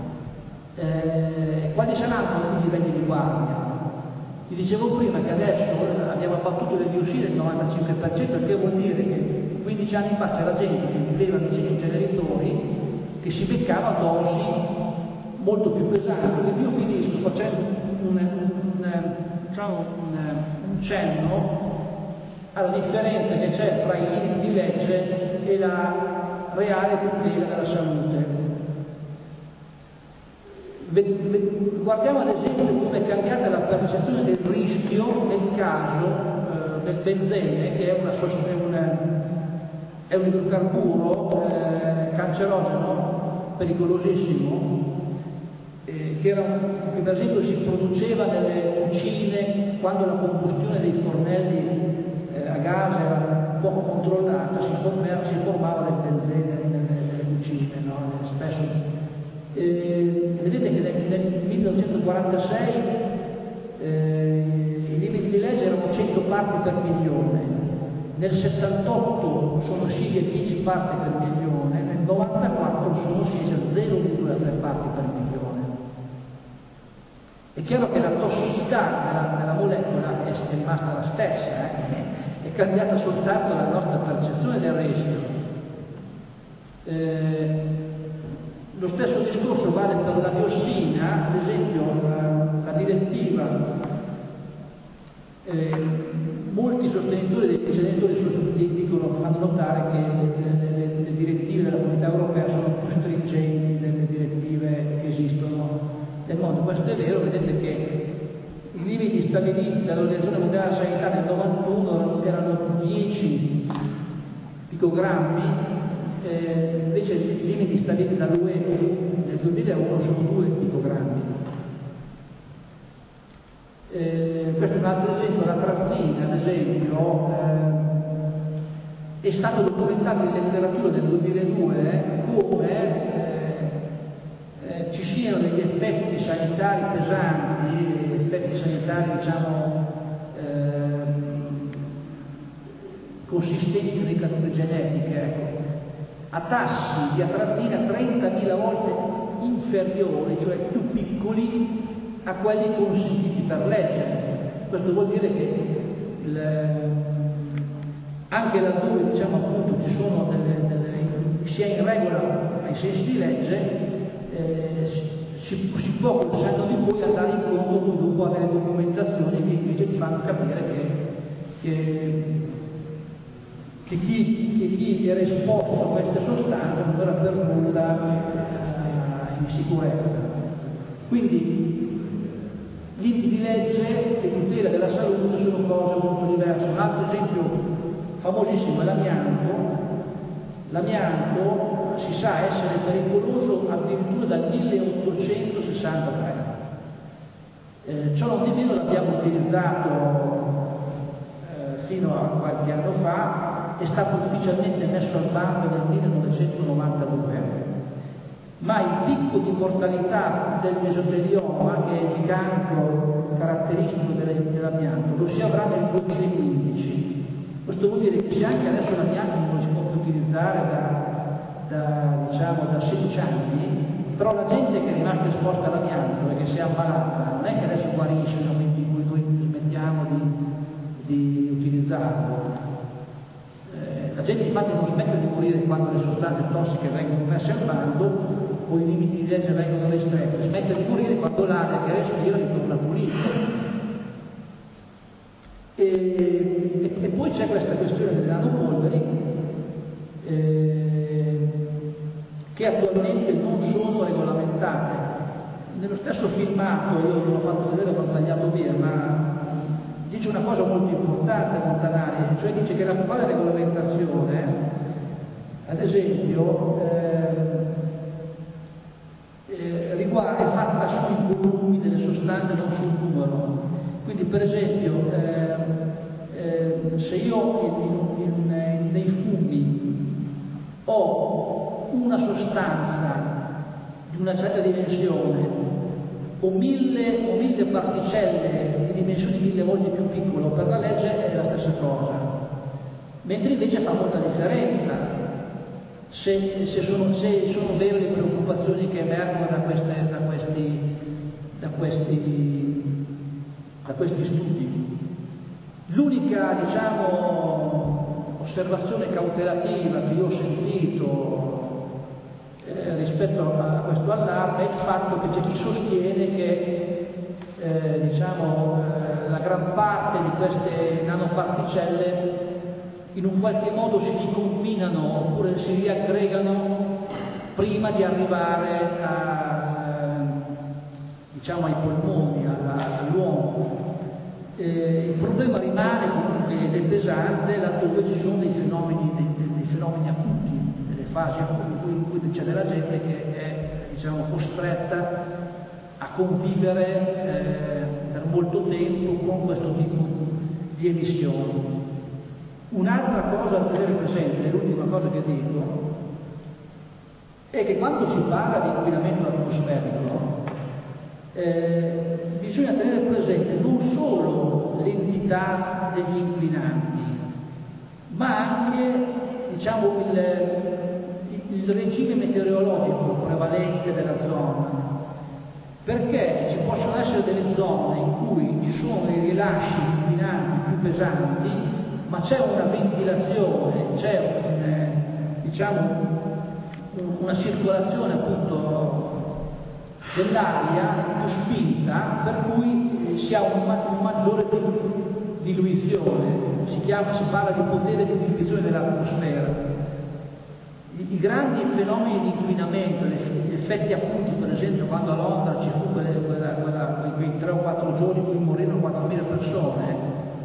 eh, quali saranno i livelli di guardia? Vi dicevo prima che adesso abbiamo abbattuto le diossine del novantacinque per cento, il che vuol dire che quindici anni fa c'era gente che viveva vicino ai inceneritori che si beccava dosi molto più pesanti. Quindi io finisco facendo un, un, diciamo un, un cenno alla differenza che c'è tra i limiti di legge e la reale tutela della salute. Guardiamo ad esempio come è cambiata la percezione del rischio nel caso eh, del benzene, che è, una, è, una, è un idrocarburo eh, cancerogeno, pericolosissimo, eh, che, era, che per esempio si produceva nelle cucine quando la combustione dei fornelli eh, a gas era poco controllata, si formava, si formava del benzene nelle, nelle cucine, no? Spesso. Eh, vedete che nel, nel millenovecentoquarantasei eh, i limiti di legge erano cento parti per milione, nel settantotto sono scesi a dieci parti per milione, nel novantaquattro sono scesi a zero virgola tre parti per milione. È chiaro che la tossicità della, della molecola è, è rimasta la stessa, eh? È cambiata soltanto la nostra percezione del rischio. Eh, Lo stesso discorso vale per la diossina, ad esempio la, la direttiva, eh, molti sostenitori degli inceneritori dicono, fanno notare che le, le, le direttive della Comunità Europea sono più stringenti delle direttive che esistono nel mondo. Questo è vero, vedete che i limiti stabiliti dall'Organizzazione Mondiale della Sanità nel novantuno erano dieci picogrammi, Eh, invece i limiti stabiliti dall'U E nel duemilauno sono due picogrammi. Eh, questo è un altro esempio, la trazina, ad esempio, eh, è stato documentato in letteratura del duemiladue come eh, eh, ci siano degli effetti sanitari pesanti, effetti sanitari, diciamo, eh, consistenti in ricadute genetiche, ecco, a tassi di atrazina trentamila volte inferiori, cioè più piccoli a quelli consentiti per legge. Questo vuol dire che il, anche laddove, diciamo, appunto ci sono delle, delle, sia in regola ai sensi di legge, eh, si, si può col senno di poi andare incontro dopo a delle documentazioni che invece ti fanno capire che, che Che chi, che chi era esposto a queste sostanze non era per nulla eh, in sicurezza. Quindi gli limiti di legge e tutela della salute sono cose molto diverse. Un altro esempio famosissimo è l'amianto. L'amianto si sa essere pericoloso addirittura dal milleottocentosessantatré. Eh, ciò non di meno l'abbiamo utilizzato eh, fino a qualche anno fa. È stato ufficialmente messo al bando nel millenovecentonovantadue, ma il picco di mortalità del mesotelioma, che è il cancro caratteristico dell'amianto, lo si avrà nel duemilaquindici. Questo vuol dire che se anche adesso l'amianto non si può più utilizzare da, da, diciamo, da sedici anni, però la gente che è rimasta esposta all'amianto e che si è ammalata non è che adesso guarisce nel momento in cui noi smettiamo di, di utilizzarlo. La gente infatti non smette di morire quando le sostanze tossiche vengono messe al bando o i limiti di legge vengono ristretti, smette di morire quando l'aria che respira ritorna pulita. E, e, e poi c'è questa questione delle nanopolveri eh, che attualmente non sono regolamentate. Nello stesso filmato, io non l'ho fatto vedere, l'ho tagliato via, ma dice una cosa molto importante Montanari, cioè dice che l'attuale regolamentazione, ad esempio, eh, eh, riguarda, è fatta sui volumi delle sostanze, non sul numero. Quindi, per esempio, eh, eh, se io in, in, in, nei fumi ho una sostanza di una certa dimensione o mille, o mille particelle di dimensioni mille volte più piccole, per la legge è la stessa cosa, mentre invece fa molta differenza se, se, sono, se sono vere le preoccupazioni che emergono da, queste, da, questi, da, questi, da questi studi. L'unica, diciamo, osservazione cautelativa che io ho sentito Eh, rispetto a questo allarme è il fatto che c'è chi sostiene che eh, diciamo, eh, la gran parte di queste nanoparticelle in un qualche modo si ricombinano oppure si riaggregano prima di arrivare a, eh, diciamo, ai polmoni, alla, all'uomo. Eh, il problema rimane comunque ed è pesante laddove ci sono dei fenomeni, dei, dei fenomeni acuti, delle fasi in cui, in cui c'è della gente che è, diciamo, costretta a convivere eh, per molto tempo con questo tipo di emissioni. Un'altra cosa da tenere presente, l'ultima cosa che dico, è che quando si parla di inquinamento atmosferico eh, bisogna tenere presente non solo l'entità degli inquinanti, ma anche, diciamo, il, il regime meteorologico prevalente della zona, perché ci possono essere delle zone in cui ci sono dei rilasci inquinanti più pesanti, ma c'è una ventilazione, c'è un, diciamo, una circolazione appunto dell'aria più spinta, per cui si ha un, un maggiore diluizione, si, chiama, si parla di potere di diluizione dell'atmosfera. I, I grandi fenomeni di inquinamento, gli effetti acuti, per esempio quando a Londra ci fu quella, quella, quella, quei tre o quattro giorni in cui morirono quattromila persone,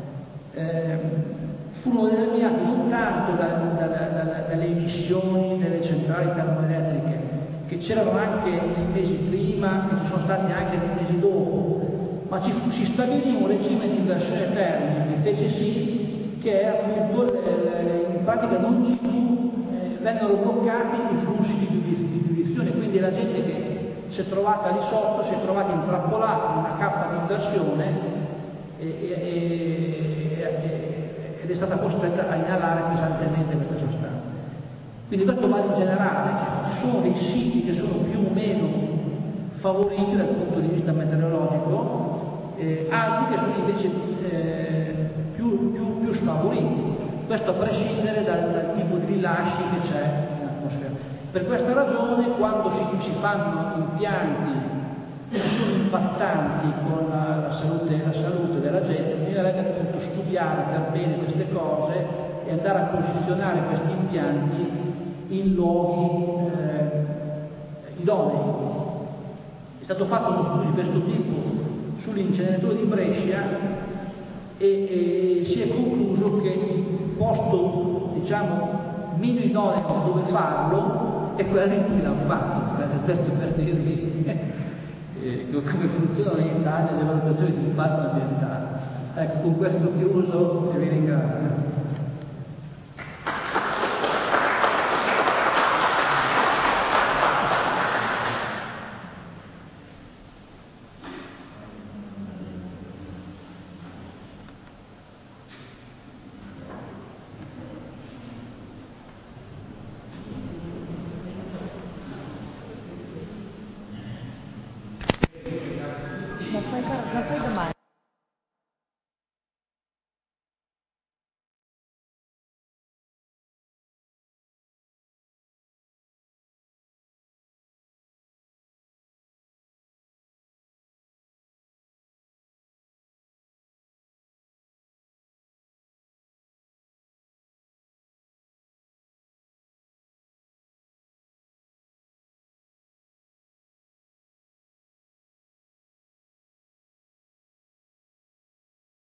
eh, furono determinati non tanto da, da, da, da, dalle emissioni delle centrali termoelettriche, che c'erano anche nei mesi prima e ci sono stati anche nei mesi dopo, ma ci fu, si stabilì un regime di inversione termica che fece sì che appunto eh, in pratica non ci fu, eh, vennero bloccati i flussi di, di, di diluizione, quindi la gente che si è trovata lì sotto si è trovata intrappolata in una cappa di inversione e, e, e, e, ed è stata costretta a inalare pesantemente questa sostanza. Quindi questo vale in generale, cioè, ci sono dei siti che sono più o meno favoriti dal punto di vista meteorologico, eh, altri che sono invece eh, più, più, più sfavoriti, questo a prescindere dal, dal tipo di rilasci che c'è nell'atmosfera. Per questa ragione quando si, si fanno impianti che sono impattanti con la, la, salute, la salute della gente, bisognerebbe appunto studiare per bene queste cose e andare a posizionare questi impianti in luoghi eh, idonei. È stato fatto uno studio di questo tipo sull'inceneritore di Brescia e, e si è concluso che il posto, diciamo, meno idoneo dove farlo è quello in cui l'hanno fatto, questo per dirvi eh, come funzionano in Italia le valutazioni di impatto ambientale. Ecco, con questo chiuso e vi ringrazio. Ma fai, ma fai domani.